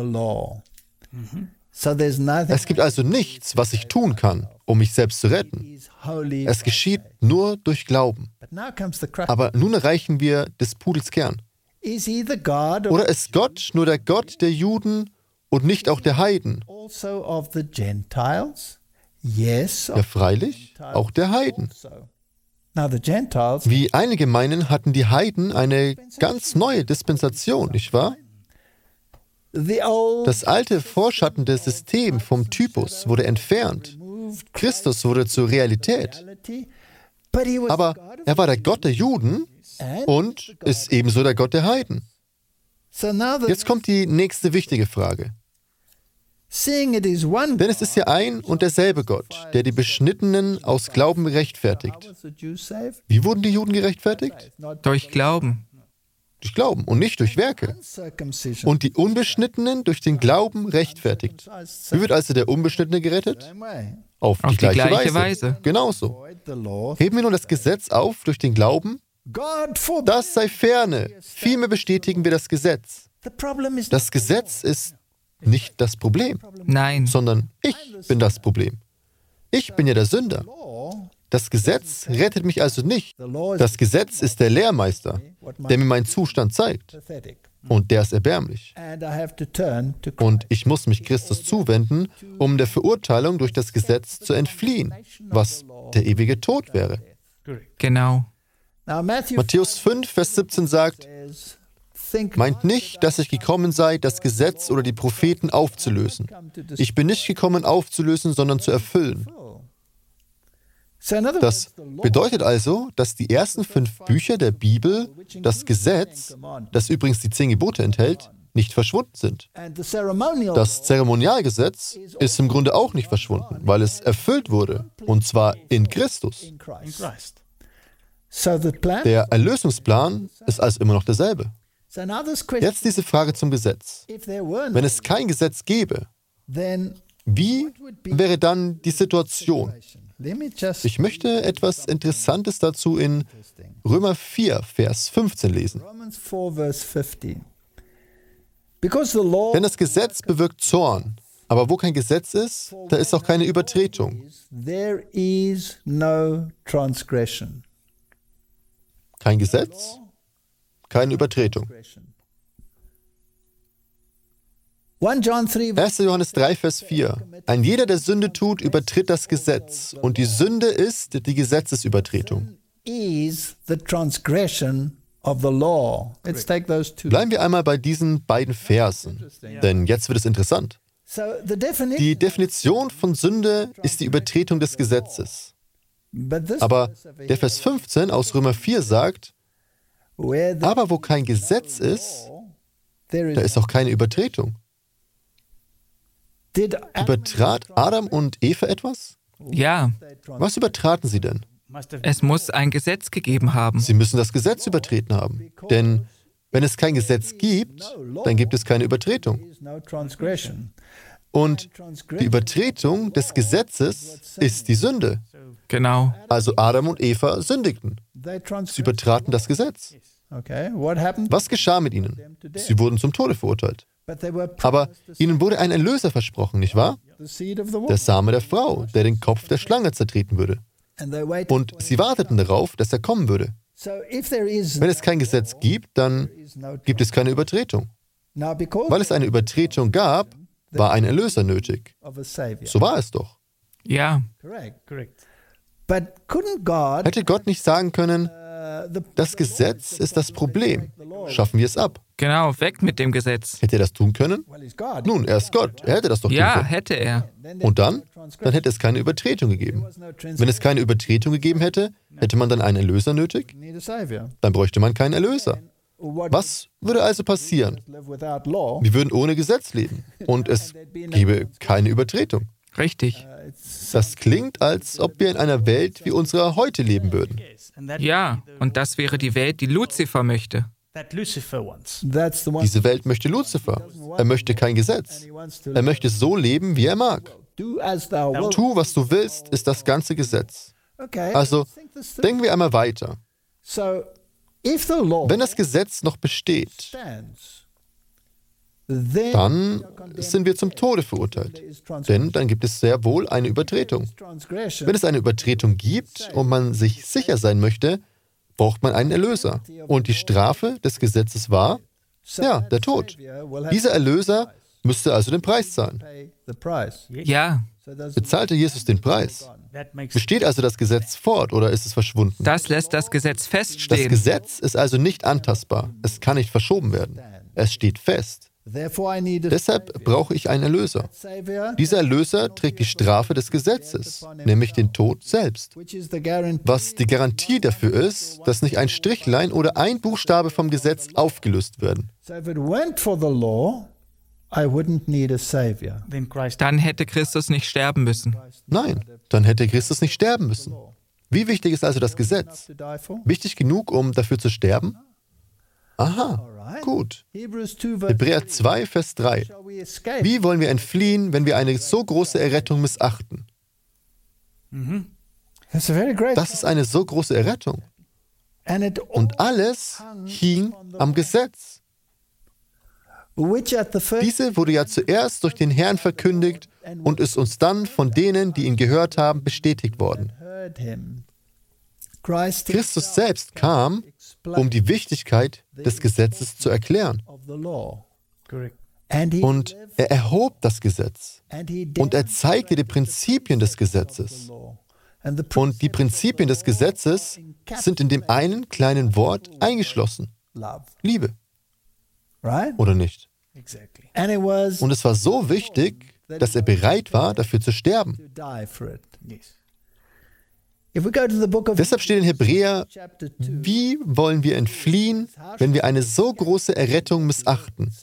Es gibt also nichts, was ich tun kann, um mich selbst zu retten. Es geschieht nur durch Glauben. Aber nun erreichen wir des Pudels Kern. Oder ist Gott nur der Gott der Juden und nicht auch der Heiden? Ja, freilich, auch der Heiden. Wie einige meinen, hatten die Heiden eine ganz neue Dispensation, nicht wahr? Das alte vorschattende System vom Typus wurde entfernt. Christus wurde zur Realität. Aber er war der Gott der Juden und ist ebenso der Gott der Heiden. Jetzt kommt die nächste wichtige Frage. Denn es ist ja ein und derselbe Gott, der die Beschnittenen aus Glauben rechtfertigt. Wie wurden die Juden gerechtfertigt? Durch Glauben. Durch Glauben und nicht durch Werke. Und die Unbeschnittenen durch den Glauben rechtfertigt. Wie wird also der Unbeschnittene gerettet? Auf die, auf die gleiche, gleiche Weise. Weise. Genauso. Heben wir nun das Gesetz auf durch den Glauben? Das sei ferne. Vielmehr bestätigen wir das Gesetz. Das Gesetz ist nicht das Problem. Nein. Sondern ich bin das Problem. Ich bin ja der Sünder. Das Gesetz rettet mich also nicht. Das Gesetz ist der Lehrmeister, der mir meinen Zustand zeigt. Und der ist erbärmlich. Und ich muss mich Christus zuwenden, um der Verurteilung durch das Gesetz zu entfliehen, was der ewige Tod wäre. Genau. Matthäus fünf, Vers siebzehn sagt, meint nicht, dass ich gekommen sei, das Gesetz oder die Propheten aufzulösen. Ich bin nicht gekommen, aufzulösen, sondern zu erfüllen. Das bedeutet also, dass die ersten fünf Bücher der Bibel, das Gesetz, das übrigens die zehn Gebote enthält, nicht verschwunden sind. Das Zeremonialgesetz ist im Grunde auch nicht verschwunden, weil es erfüllt wurde, und zwar in Christus. Der Erlösungsplan ist also immer noch derselbe. Jetzt diese Frage zum Gesetz. Wenn es kein Gesetz gäbe, wie wäre dann die Situation? Ich möchte etwas Interessantes dazu in Römer vier, Vers fünfzehn lesen. Denn das Gesetz bewirkt Zorn, aber wo kein Gesetz ist, da ist auch keine Übertretung. Kein Gesetz, keine Übertretung. erster Johannes drei, Vers vier. Ein jeder, der Sünde tut, übertritt das Gesetz, und die Sünde ist die Gesetzesübertretung. Bleiben wir einmal bei diesen beiden Versen, denn jetzt wird es interessant. Die Definition von Sünde ist die Übertretung des Gesetzes. Aber der Vers fünfzehn aus Römer vier sagt, aber wo kein Gesetz ist, da ist auch keine Übertretung. Übertrat Adam und Eva etwas? Ja. Was übertraten sie denn? Es muss ein Gesetz gegeben haben. Sie müssen das Gesetz übertreten haben. Denn wenn es kein Gesetz gibt, dann gibt es keine Übertretung. Und die Übertretung des Gesetzes ist die Sünde. Genau. Also Adam und Eva sündigten. Sie übertraten das Gesetz. Was geschah mit ihnen? Sie wurden zum Tode verurteilt. Aber ihnen wurde ein Erlöser versprochen, nicht wahr? Der Same der Frau, der den Kopf der Schlange zertreten würde. Und sie warteten darauf, dass er kommen würde. Wenn es kein Gesetz gibt, dann gibt es keine Übertretung. Weil es eine Übertretung gab, war ein Erlöser nötig. So war es doch. Ja. Hätte Gott nicht sagen können, das Gesetz ist das Problem. Schaffen wir es ab. Genau, weg mit dem Gesetz. Hätte er das tun können? Nun, er ist Gott. Er hätte das doch tun Ja, können. hätte er. Und dann? Dann hätte es keine Übertretung gegeben. Wenn es keine Übertretung gegeben hätte, hätte man dann einen Erlöser nötig? Dann bräuchte man keinen Erlöser. Was würde also passieren? Wir würden ohne Gesetz leben und es gäbe keine Übertretung. Richtig. Das klingt, als ob wir in einer Welt wie unserer heute leben würden. Ja, und das wäre die Welt, die Luzifer möchte. Diese Welt möchte Luzifer. Er möchte kein Gesetz. Er möchte so leben, wie er mag. Tu, was du willst, ist das ganze Gesetz. Also, denken wir einmal weiter. Wenn das Gesetz noch besteht, dann sind wir zum Tode verurteilt. Denn dann gibt es sehr wohl eine Übertretung. Wenn es eine Übertretung gibt und man sich sicher sein möchte, braucht man einen Erlöser. Und die Strafe des Gesetzes war, ja, der Tod. Dieser Erlöser müsste also den Preis zahlen. Ja. Bezahlte Jesus den Preis? Besteht also das Gesetz fort oder ist es verschwunden? Das lässt das Gesetz feststehen. Das Gesetz ist also nicht antastbar. Es kann nicht verschoben werden. Es steht fest. Deshalb brauche ich einen Erlöser. Dieser Erlöser trägt die Strafe des Gesetzes, nämlich den Tod selbst. Was die Garantie dafür ist, dass nicht ein Strichlein oder ein Buchstabe vom Gesetz aufgelöst werden. Dann hätte Christus nicht sterben müssen. Nein, dann hätte Christus nicht sterben müssen. Wie wichtig ist also das Gesetz? Wichtig genug, um dafür zu sterben? Aha, gut. Hebräer zwei, Vers drei. Wie wollen wir entfliehen, wenn wir eine so große Errettung missachten? Das ist eine so große Errettung. Und alles hing am Gesetz. Diese wurde ja zuerst durch den Herrn verkündigt und ist uns dann von denen, die ihn gehört haben, bestätigt worden. Christus selbst kam, um die Wichtigkeit des Gesetzes zu erklären. Und er erhob das Gesetz und er zeigte die Prinzipien des Gesetzes. Und die Prinzipien des Gesetzes sind in dem einen kleinen Wort eingeschlossen. Liebe. Oder nicht? Und es war so wichtig, dass er bereit war, dafür zu sterben. Deshalb steht in Hebräer, wie wollen wir entfliehen, wenn wir eine so große Errettung missachten?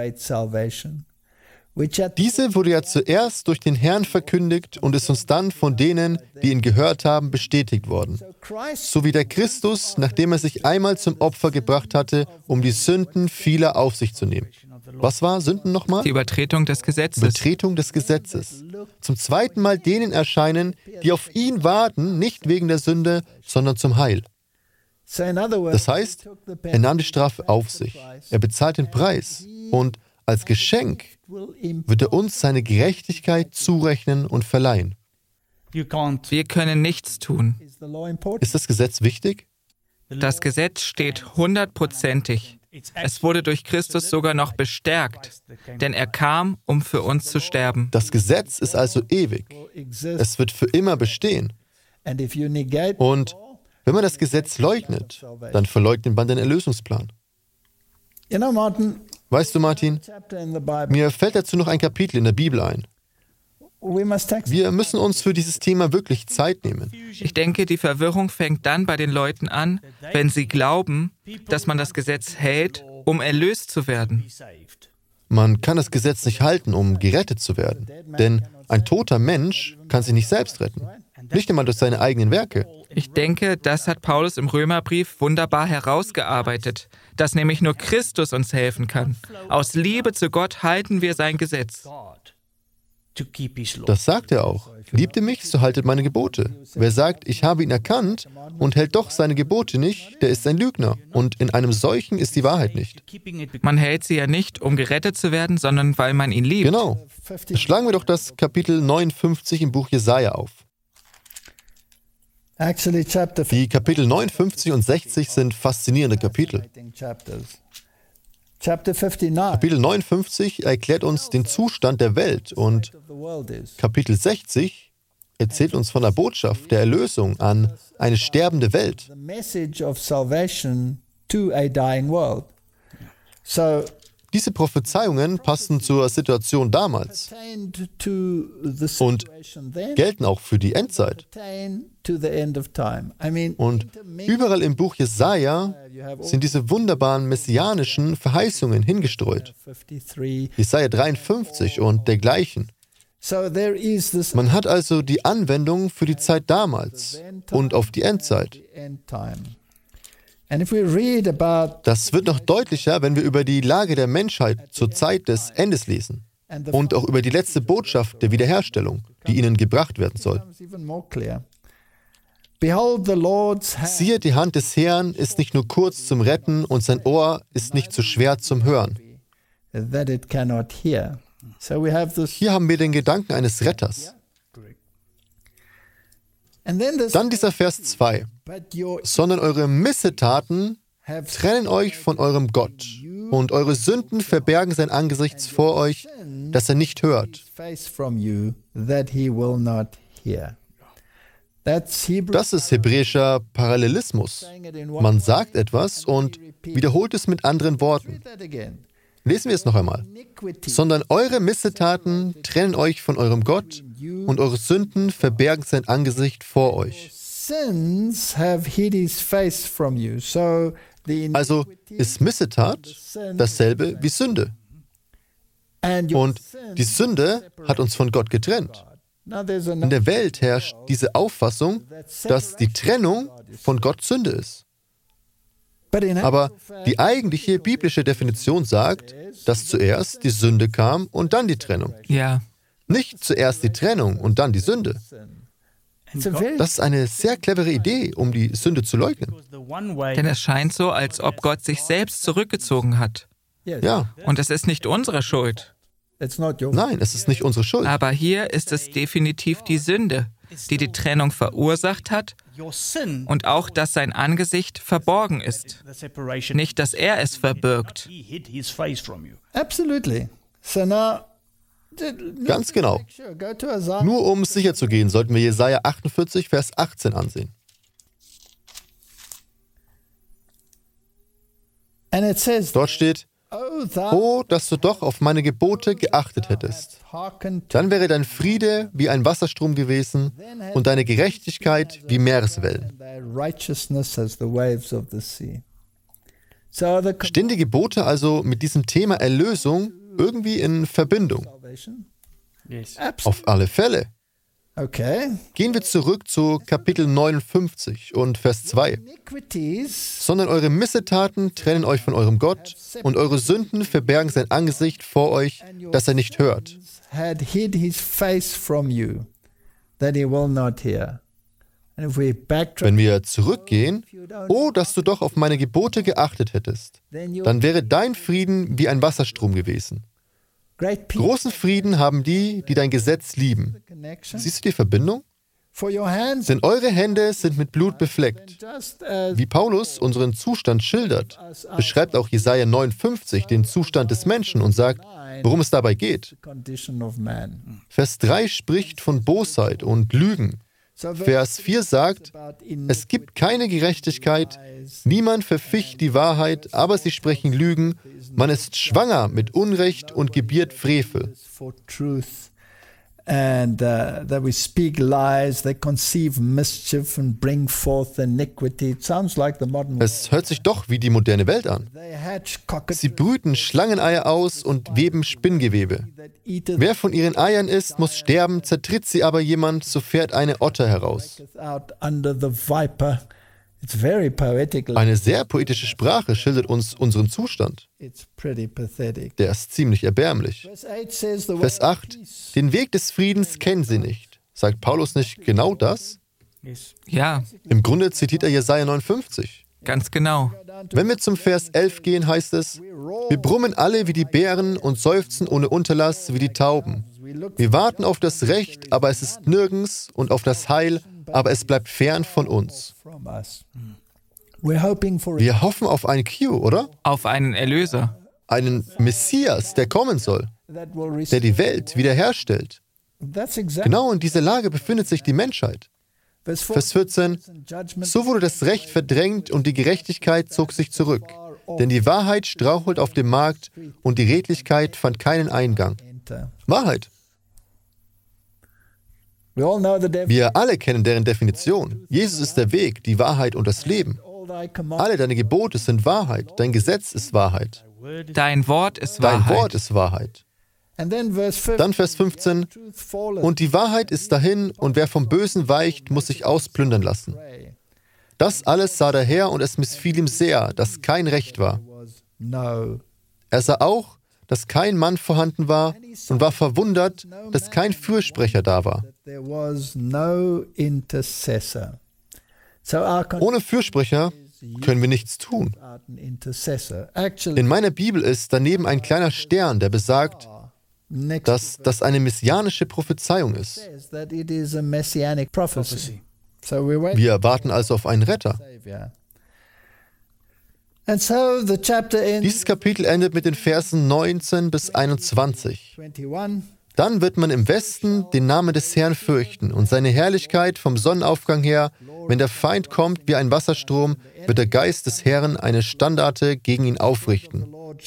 Diese wurde ja zuerst durch den Herrn verkündigt und ist uns dann von denen, die ihn gehört haben, bestätigt worden. So wie der Christus, nachdem er sich einmal zum Opfer gebracht hatte, um die Sünden vieler auf sich zu nehmen. Was war Sünden nochmal? Die Übertretung des Gesetzes. Übertretung des Gesetzes. Zum zweiten Mal denen erscheinen, die auf ihn warten, nicht wegen der Sünde, sondern zum Heil. Das heißt, er nahm die Strafe auf sich. Er bezahlt den Preis. Und als Geschenk wird er uns seine Gerechtigkeit zurechnen und verleihen. Wir können nichts tun. Ist das Gesetz wichtig? Das Gesetz steht hundertprozentig. Es wurde durch Christus sogar noch bestärkt, denn er kam, um für uns zu sterben. Das Gesetz ist also ewig. Es wird für immer bestehen. Und wenn man das Gesetz leugnet, dann verleugnet man den Erlösungsplan. Weißt du, Martin, mir fällt dazu noch ein Kapitel in der Bibel ein. Wir müssen uns für dieses Thema wirklich Zeit nehmen. Ich denke, die Verwirrung fängt dann bei den Leuten an, wenn sie glauben, dass man das Gesetz hält, um erlöst zu werden. Man kann das Gesetz nicht halten, um gerettet zu werden. Denn ein toter Mensch kann sich nicht selbst retten. Nicht einmal durch seine eigenen Werke. Ich denke, das hat Paulus im Römerbrief wunderbar herausgearbeitet, dass nämlich nur Christus uns helfen kann. Aus Liebe zu Gott halten wir sein Gesetz. Das sagt er auch. Liebt ihr mich, so haltet meine Gebote. Wer sagt, ich habe ihn erkannt und hält doch seine Gebote nicht, der ist ein Lügner. Und in einem solchen ist die Wahrheit nicht. Man hält sie ja nicht, um gerettet zu werden, sondern weil man ihn liebt. Genau. Schlagen wir doch das Kapitel neunundfünfzig im Buch Jesaja auf. Die Kapitel neunundfünfzig und sechzig sind faszinierende Kapitel. Kapitel neunundfünfzig erklärt uns den Zustand der Welt und Kapitel sechzig erzählt uns von der Botschaft der Erlösung an eine sterbende Welt. Diese Prophezeiungen passen zur Situation damals und gelten auch für die Endzeit. Und überall im Buch Jesaja sind diese wunderbaren messianischen Verheißungen hingestreut. Jesaja dreiundfünfzig und dergleichen. Man hat also die Anwendung für die Zeit damals und auf die Endzeit. Das wird noch deutlicher, wenn wir über die Lage der Menschheit zur Zeit des Endes lesen und auch über die letzte Botschaft der Wiederherstellung, die ihnen gebracht werden soll. Siehe, die Hand des Herrn ist nicht nur kurz zum Retten und sein Ohr ist nicht zu schwer zum Hören. Hier haben wir den Gedanken eines Retters. Dann dieser Vers zwei. Sondern eure Missetaten trennen euch von eurem Gott und eure Sünden verbergen sein Angesicht vor euch, dass er nicht hört. Das ist hebräischer Parallelismus. Man sagt etwas und wiederholt es mit anderen Worten. Lesen wir es noch einmal. Sondern eure Missetaten trennen euch von eurem Gott und eure Sünden verbergen sein Angesicht vor euch. Also ist Missetat dasselbe wie Sünde. Und die Sünde hat uns von Gott getrennt. In der Welt herrscht diese Auffassung, dass die Trennung von Gott Sünde ist. Aber die eigentliche biblische Definition sagt, dass zuerst die Sünde kam und dann die Trennung. Ja. Nicht zuerst die Trennung und dann die Sünde. Das ist eine sehr clevere Idee, um die Sünde zu leugnen. Denn es scheint so, als ob Gott sich selbst zurückgezogen hat. Ja. Und es ist nicht unsere Schuld. Nein, es ist nicht unsere Schuld. Aber hier ist es definitiv die Sünde, die die Trennung verursacht hat und auch, dass sein Angesicht verborgen ist. Nicht, dass er es verbirgt. Ganz genau. Nur um sicher zu gehen, sollten wir Jesaja achtundvierzig, Vers achtzehn ansehen. Dort steht: Oh, dass du doch auf meine Gebote geachtet hättest. Dann wäre dein Friede wie ein Wasserstrom gewesen und deine Gerechtigkeit wie Meereswellen. Stehen die Gebote also mit diesem Thema Erlösung irgendwie in Verbindung? Auf alle Fälle. Gehen wir zurück zu Kapitel neunundfünfzig und Vers zwei. Sondern eure Missetaten trennen euch von eurem Gott und eure Sünden verbergen sein Angesicht vor euch, dass er nicht hört. Wenn wir zurückgehen, oh, dass du doch auf meine Gebote geachtet hättest, dann wäre dein Frieden wie ein Wasserstrom gewesen. Großen Frieden haben die, die dein Gesetz lieben. Siehst du die Verbindung? Denn eure Hände sind mit Blut befleckt. Wie Paulus unseren Zustand schildert, beschreibt auch Jesaja neunundfünfzig den Zustand des Menschen und sagt, worum es dabei geht. Vers drei spricht von Bosheit und Lügen. Vers vier sagt, es gibt keine Gerechtigkeit, niemand verficht die Wahrheit, aber sie sprechen Lügen, man ist schwanger mit Unrecht und gebiert Frevel. And uh, that we speak lies, they conceive mischief and bring forth iniquity. It sounds like the modern world. Es hört sich doch wie die moderne Welt an. Sie brüten Schlangeneier aus und weben Spinngewebe. Wer von ihren Eiern isst, muss sterben, zertritt sie aber jemand, so fährt eine Otter heraus. Eine sehr poetische Sprache schildert uns unseren Zustand. Der ist ziemlich erbärmlich. Vers acht. Den Weg des Friedens kennen sie nicht. Sagt Paulus nicht genau das? Ja. Im Grunde zitiert er Jesaja neunundfünfzig. Ganz genau. Wenn wir zum Vers elf gehen, heißt es, wir brummen alle wie die Bären und seufzen ohne Unterlass wie die Tauben. Wir warten auf das Recht, aber es ist nirgends, und auf das Heil, aber es bleibt fern von uns. Wir hoffen auf einen Q, oder? Auf einen Erlöser. Einen Messias, der kommen soll, der die Welt wiederherstellt. Genau in dieser Lage befindet sich die Menschheit. Vers vierzehn, so wurde das Recht verdrängt und die Gerechtigkeit zog sich zurück. Denn die Wahrheit strauchelt auf dem Markt und die Redlichkeit fand keinen Eingang. Wahrheit. Wir alle kennen deren Definition. Jesus ist der Weg, die Wahrheit und das Leben. Alle deine Gebote sind Wahrheit. Dein Gesetz ist Wahrheit. Dein Wort ist Wahrheit. Dein Wort ist Wahrheit. Dann Vers fünfzehn. Und die Wahrheit ist dahin, und wer vom Bösen weicht, muss sich ausplündern lassen. Das alles sah der Herr, und es missfiel ihm sehr, dass kein Recht war. Er sah auch, dass kein Mann vorhanden war, und war verwundert, dass kein Fürsprecher da war. Ohne Fürsprecher können wir nichts tun. In meiner Bibel ist daneben ein kleiner Stern, der besagt, dass das eine messianische Prophezeiung ist. Wir warten also auf einen Retter. Dieses Kapitel endet mit den Versen neunzehn bis einundzwanzig. Dann wird man im Westen den Namen des Herrn fürchten und seine Herrlichkeit vom Sonnenaufgang her. Wenn der Feind kommt wie ein Wasserstrom, wird der Geist des Herrn eine Standarte gegen ihn aufrichten. Und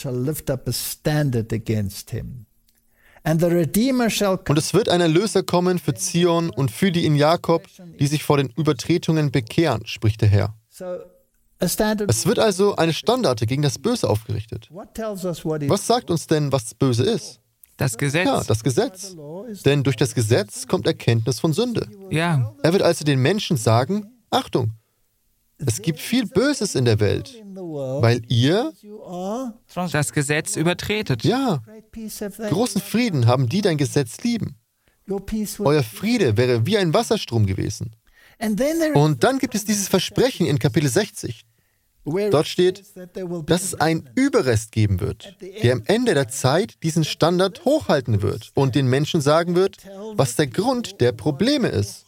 es wird ein Erlöser kommen für Zion und für die in Jakob, die sich vor den Übertretungen bekehren, spricht der Herr. Es wird also eine Standarte gegen das Böse aufgerichtet. Was sagt uns denn, was das Böse ist? Das Gesetz. Ja, das Gesetz. Denn durch das Gesetz kommt Erkenntnis von Sünde. Ja. Er wird also den Menschen sagen, Achtung, es gibt viel Böses in der Welt, weil ihr das Gesetz übertretet. Ja, großen Frieden haben die dein Gesetz lieben. Euer Friede wäre wie ein Wasserstrom gewesen. Und dann gibt es dieses Versprechen in Kapitel sechzig. Dort steht, dass es einen Überrest geben wird, der am Ende der Zeit diesen Standard hochhalten wird und den Menschen sagen wird, was der Grund der Probleme ist.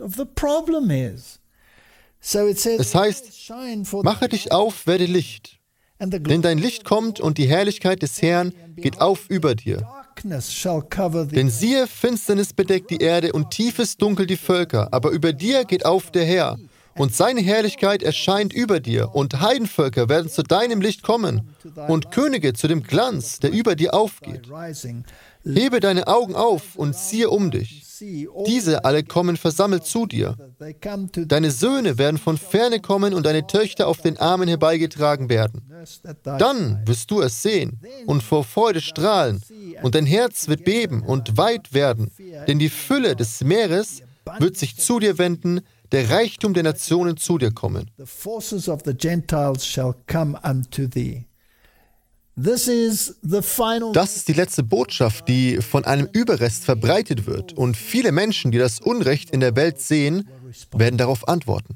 Es heißt, mache dich auf, werde Licht, denn dein Licht kommt und die Herrlichkeit des Herrn geht auf über dir. Denn siehe, Finsternis bedeckt die Erde und tiefes Dunkel die Völker, aber über dir geht auf der Herr. Und seine Herrlichkeit erscheint über dir, und Heidenvölker werden zu deinem Licht kommen, und Könige zu dem Glanz, der über dir aufgeht. Hebe deine Augen auf und siehe um dich. Diese alle kommen versammelt zu dir. Deine Söhne werden von ferne kommen und deine Töchter auf den Armen herbeigetragen werden. Dann wirst du es sehen und vor Freude strahlen, und dein Herz wird beben und weit werden, denn die Fülle des Meeres wird sich zu dir wenden, der Reichtum der Nationen zu dir kommen. Das ist die letzte Botschaft, die von einem Überrest verbreitet wird. Und viele Menschen, die das Unrecht in der Welt sehen, werden darauf antworten.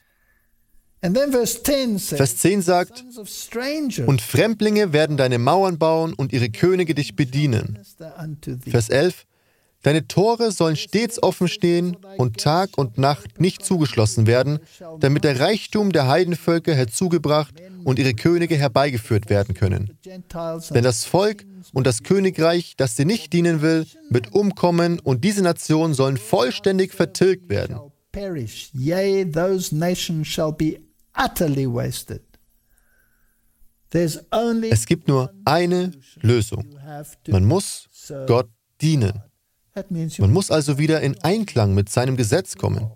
Vers zehn sagt, und Fremdlinge werden deine Mauern bauen und ihre Könige dich bedienen. Vers elf, deine Tore sollen stets offen stehen und Tag und Nacht nicht zugeschlossen werden, damit der Reichtum der Heidenvölker herzugebracht und ihre Könige herbeigeführt werden können. Denn das Volk und das Königreich, das dir nicht dienen will, wird umkommen, und diese Nationen sollen vollständig vertilgt werden. Es gibt nur eine Lösung. Man muss Gott dienen. Man muss also wieder in Einklang mit seinem Gesetz kommen.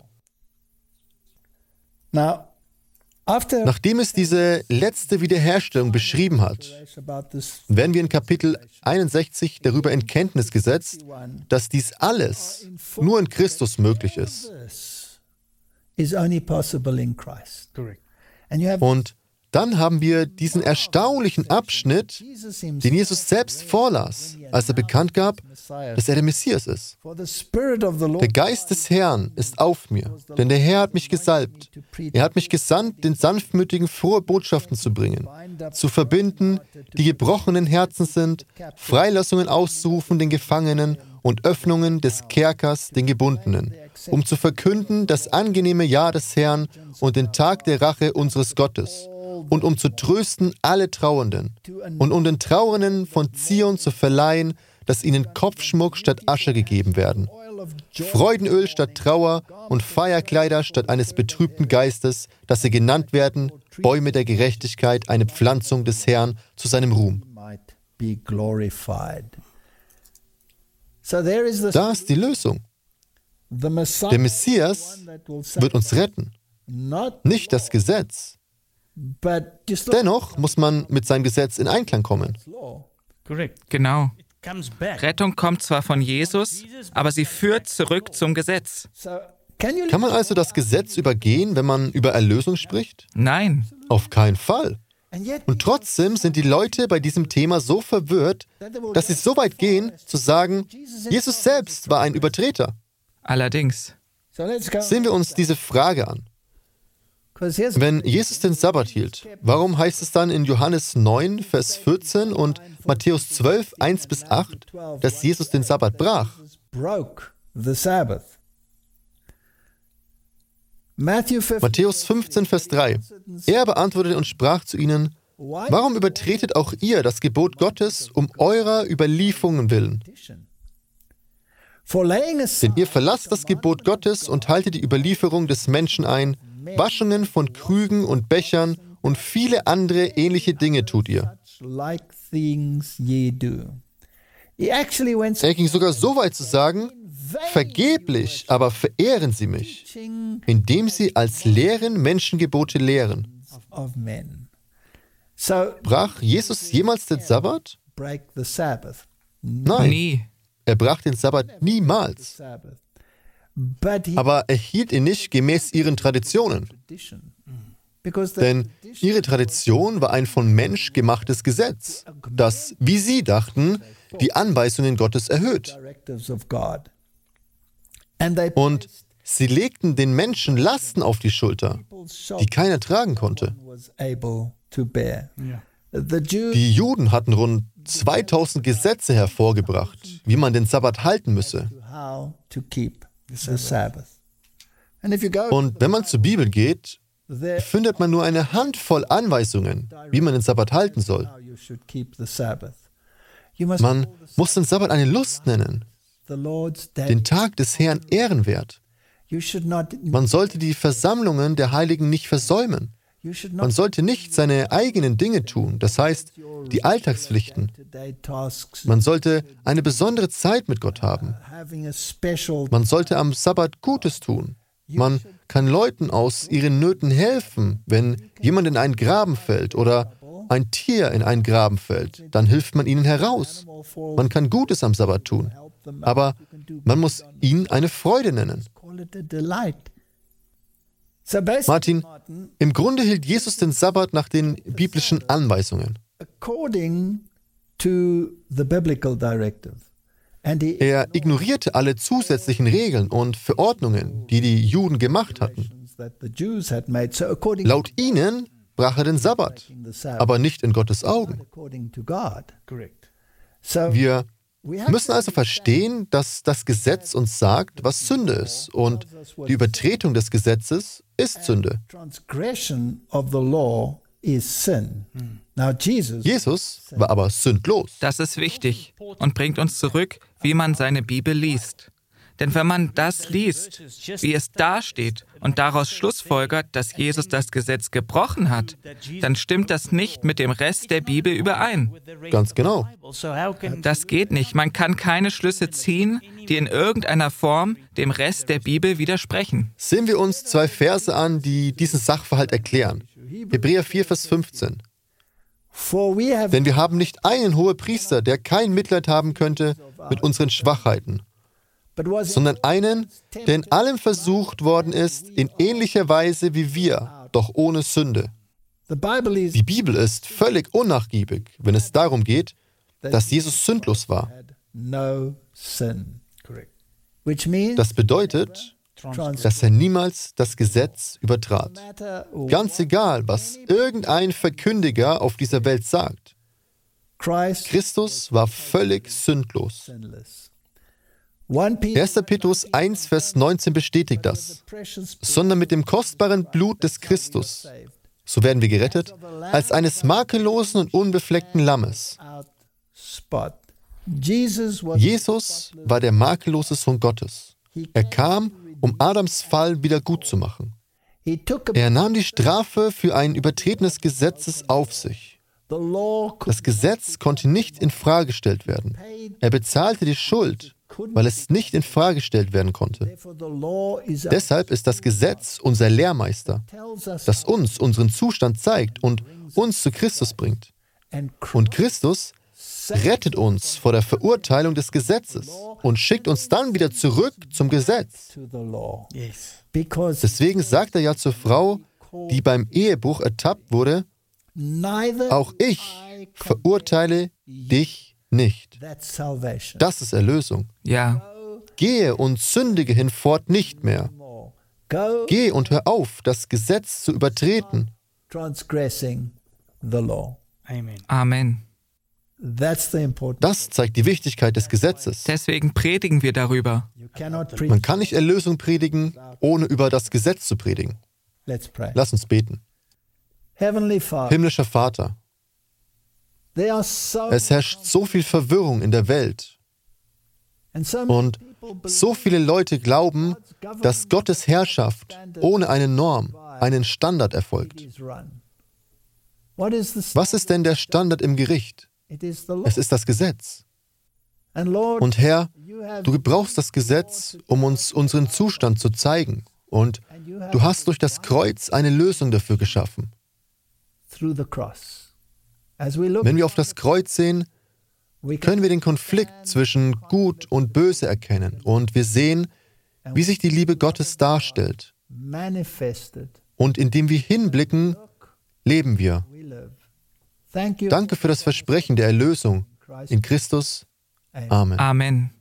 Nachdem es diese letzte Wiederherstellung beschrieben hat, werden wir in Kapitel einundsechzig darüber in Kenntnis gesetzt, dass dies alles nur in Christus möglich ist. Und dann haben wir diesen erstaunlichen Abschnitt, den Jesus selbst vorlas, als er bekannt gab, dass er der Messias ist. Der Geist des Herrn ist auf mir, denn der Herr hat mich gesalbt. Er hat mich gesandt, den Sanftmütigen frohe Botschaften zu bringen, zu verbinden, die gebrochenen Herzen sind, Freilassungen auszurufen den Gefangenen und Öffnungen des Kerkers den Gebundenen, um zu verkünden das angenehme Jahr des Herrn und den Tag der Rache unseres Gottes, und um zu trösten alle Trauernden und um den Trauernden von Zion zu verleihen, dass ihnen Kopfschmuck statt Asche gegeben werden, Freudenöl statt Trauer und Feierkleider statt eines betrübten Geistes, dass sie genannt werden, Bäume der Gerechtigkeit, eine Pflanzung des Herrn zu seinem Ruhm. Da ist die Lösung. Der Messias wird uns retten, nicht das Gesetz. Dennoch muss man mit seinem Gesetz in Einklang kommen. Genau. Rettung kommt zwar von Jesus, aber sie führt zurück zum Gesetz. Kann man also das Gesetz übergehen, wenn man über Erlösung spricht? Nein. Auf keinen Fall. Und trotzdem sind die Leute bei diesem Thema so verwirrt, dass sie so weit gehen, zu sagen, Jesus selbst war ein Übertreter. Allerdings. Sehen wir uns diese Frage an. Wenn Jesus den Sabbat hielt, warum heißt es dann in Johannes neun, Vers vierzehn und Matthäus zwölf, eins bis acht, dass Jesus den Sabbat brach? Matthäus fünfzehn, Vers drei. Er beantwortete und sprach zu ihnen, warum übertretet auch ihr das Gebot Gottes um eurer Überlieferungen willen? Denn ihr verlasst das Gebot Gottes und haltet die Überlieferung des Menschen ein, Waschungen von Krügen und Bechern und viele andere ähnliche Dinge tut ihr. Er ging sogar so weit zu sagen, vergeblich, aber verehren sie mich, indem sie als Lehren Menschengebote lehren. Brach Jesus jemals den Sabbat? Nein, Nie. er brach den Sabbat niemals. Aber er hielt ihn nicht gemäß ihren Traditionen. Denn ihre Tradition war ein von Mensch gemachtes Gesetz, das, wie sie dachten, die Anweisungen Gottes erhöht. Und sie legten den Menschen Lasten auf die Schulter, die keiner tragen konnte. Die Juden hatten rund zweitausend Gesetze hervorgebracht, wie man den Sabbat halten müsse. Und wenn man zur Bibel geht, findet man nur eine Handvoll Anweisungen, wie man den Sabbat halten soll. Man muss den Sabbat eine Lust nennen, den Tag des Herrn ehrenwert. Man sollte die Versammlungen der Heiligen nicht versäumen. Man sollte nicht seine eigenen Dinge tun, das heißt die Alltagspflichten. Man sollte eine besondere Zeit mit Gott haben. Man sollte am Sabbat Gutes tun. Man kann Leuten aus ihren Nöten helfen, wenn jemand in einen Graben fällt oder ein Tier in einen Graben fällt, dann hilft man ihnen heraus. Man kann Gutes am Sabbat tun, aber man muss ihnen eine Freude nennen. Martin, im Grunde hielt Jesus den Sabbat nach den biblischen Anweisungen. Er ignorierte alle zusätzlichen Regeln und Verordnungen, die die Juden gemacht hatten. Laut ihnen brach er den Sabbat, aber nicht in Gottes Augen. Wir müssen also verstehen, dass das Gesetz uns sagt, was Sünde ist, und die Übertretung des Gesetzes ist Sünde. Jesus war aber sündlos. Das ist wichtig und bringt uns zurück, wie man seine Bibel liest. Denn wenn man das liest, wie es dasteht und daraus schlussfolgert, dass Jesus das Gesetz gebrochen hat, dann stimmt das nicht mit dem Rest der Bibel überein. Ganz genau. Das geht nicht. Man kann keine Schlüsse ziehen, die in irgendeiner Form dem Rest der Bibel widersprechen. Sehen wir uns zwei Verse an, die diesen Sachverhalt erklären. Hebräer vier, Vers fünfzehn. Denn wir haben nicht einen Hohepriester, der kein Mitleid haben könnte mit unseren Schwachheiten, sondern einen, der in allem versucht worden ist, in ähnlicher Weise wie wir, doch ohne Sünde. Die Bibel ist völlig unnachgiebig, wenn es darum geht, dass Jesus sündlos war. Das bedeutet, dass er niemals das Gesetz übertrat. Ganz egal, was irgendein Verkündiger auf dieser Welt sagt. Christus war völlig sündlos. erster Petrus eins, Vers neunzehn bestätigt das. Sondern mit dem kostbaren Blut des Christus, so werden wir gerettet, als eines makellosen und unbefleckten Lammes. Jesus war der makellose Sohn Gottes. Er kam, um Adams Fall wieder gut zu machen. Er nahm die Strafe für ein Übertreten des Gesetzes auf sich. Das Gesetz konnte nicht in Frage gestellt werden. Er bezahlte die Schuld, weil es nicht in Frage gestellt werden konnte. Deshalb ist das Gesetz unser Lehrmeister, das uns unseren Zustand zeigt und uns zu Christus bringt. Und Christus rettet uns vor der Verurteilung des Gesetzes und schickt uns dann wieder zurück zum Gesetz. Deswegen sagt er ja zur Frau, die beim Ehebruch ertappt wurde, auch ich verurteile dich nicht. Das ist Erlösung. Ja. Gehe und sündige hinfort nicht mehr. Geh und hör auf, das Gesetz zu übertreten. Amen. Das zeigt die Wichtigkeit des Gesetzes. Deswegen predigen wir darüber. Man kann nicht Erlösung predigen, ohne über das Gesetz zu predigen. Lass uns beten. Himmlischer Vater, es herrscht so viel Verwirrung in der Welt. Und so viele Leute glauben, dass Gottes Herrschaft ohne eine Norm, einen Standard erfolgt. Was ist denn der Standard im Gericht? Es ist das Gesetz. Und Herr, du gebrauchst das Gesetz, um uns unseren Zustand zu zeigen. Und du hast durch das Kreuz eine Lösung dafür geschaffen. Wenn wir auf das Kreuz sehen, können wir den Konflikt zwischen Gut und Böse erkennen. Und wir sehen, wie sich die Liebe Gottes darstellt. Und indem wir hinblicken, leben wir. Danke für das Versprechen der Erlösung in Christus. Amen. Amen.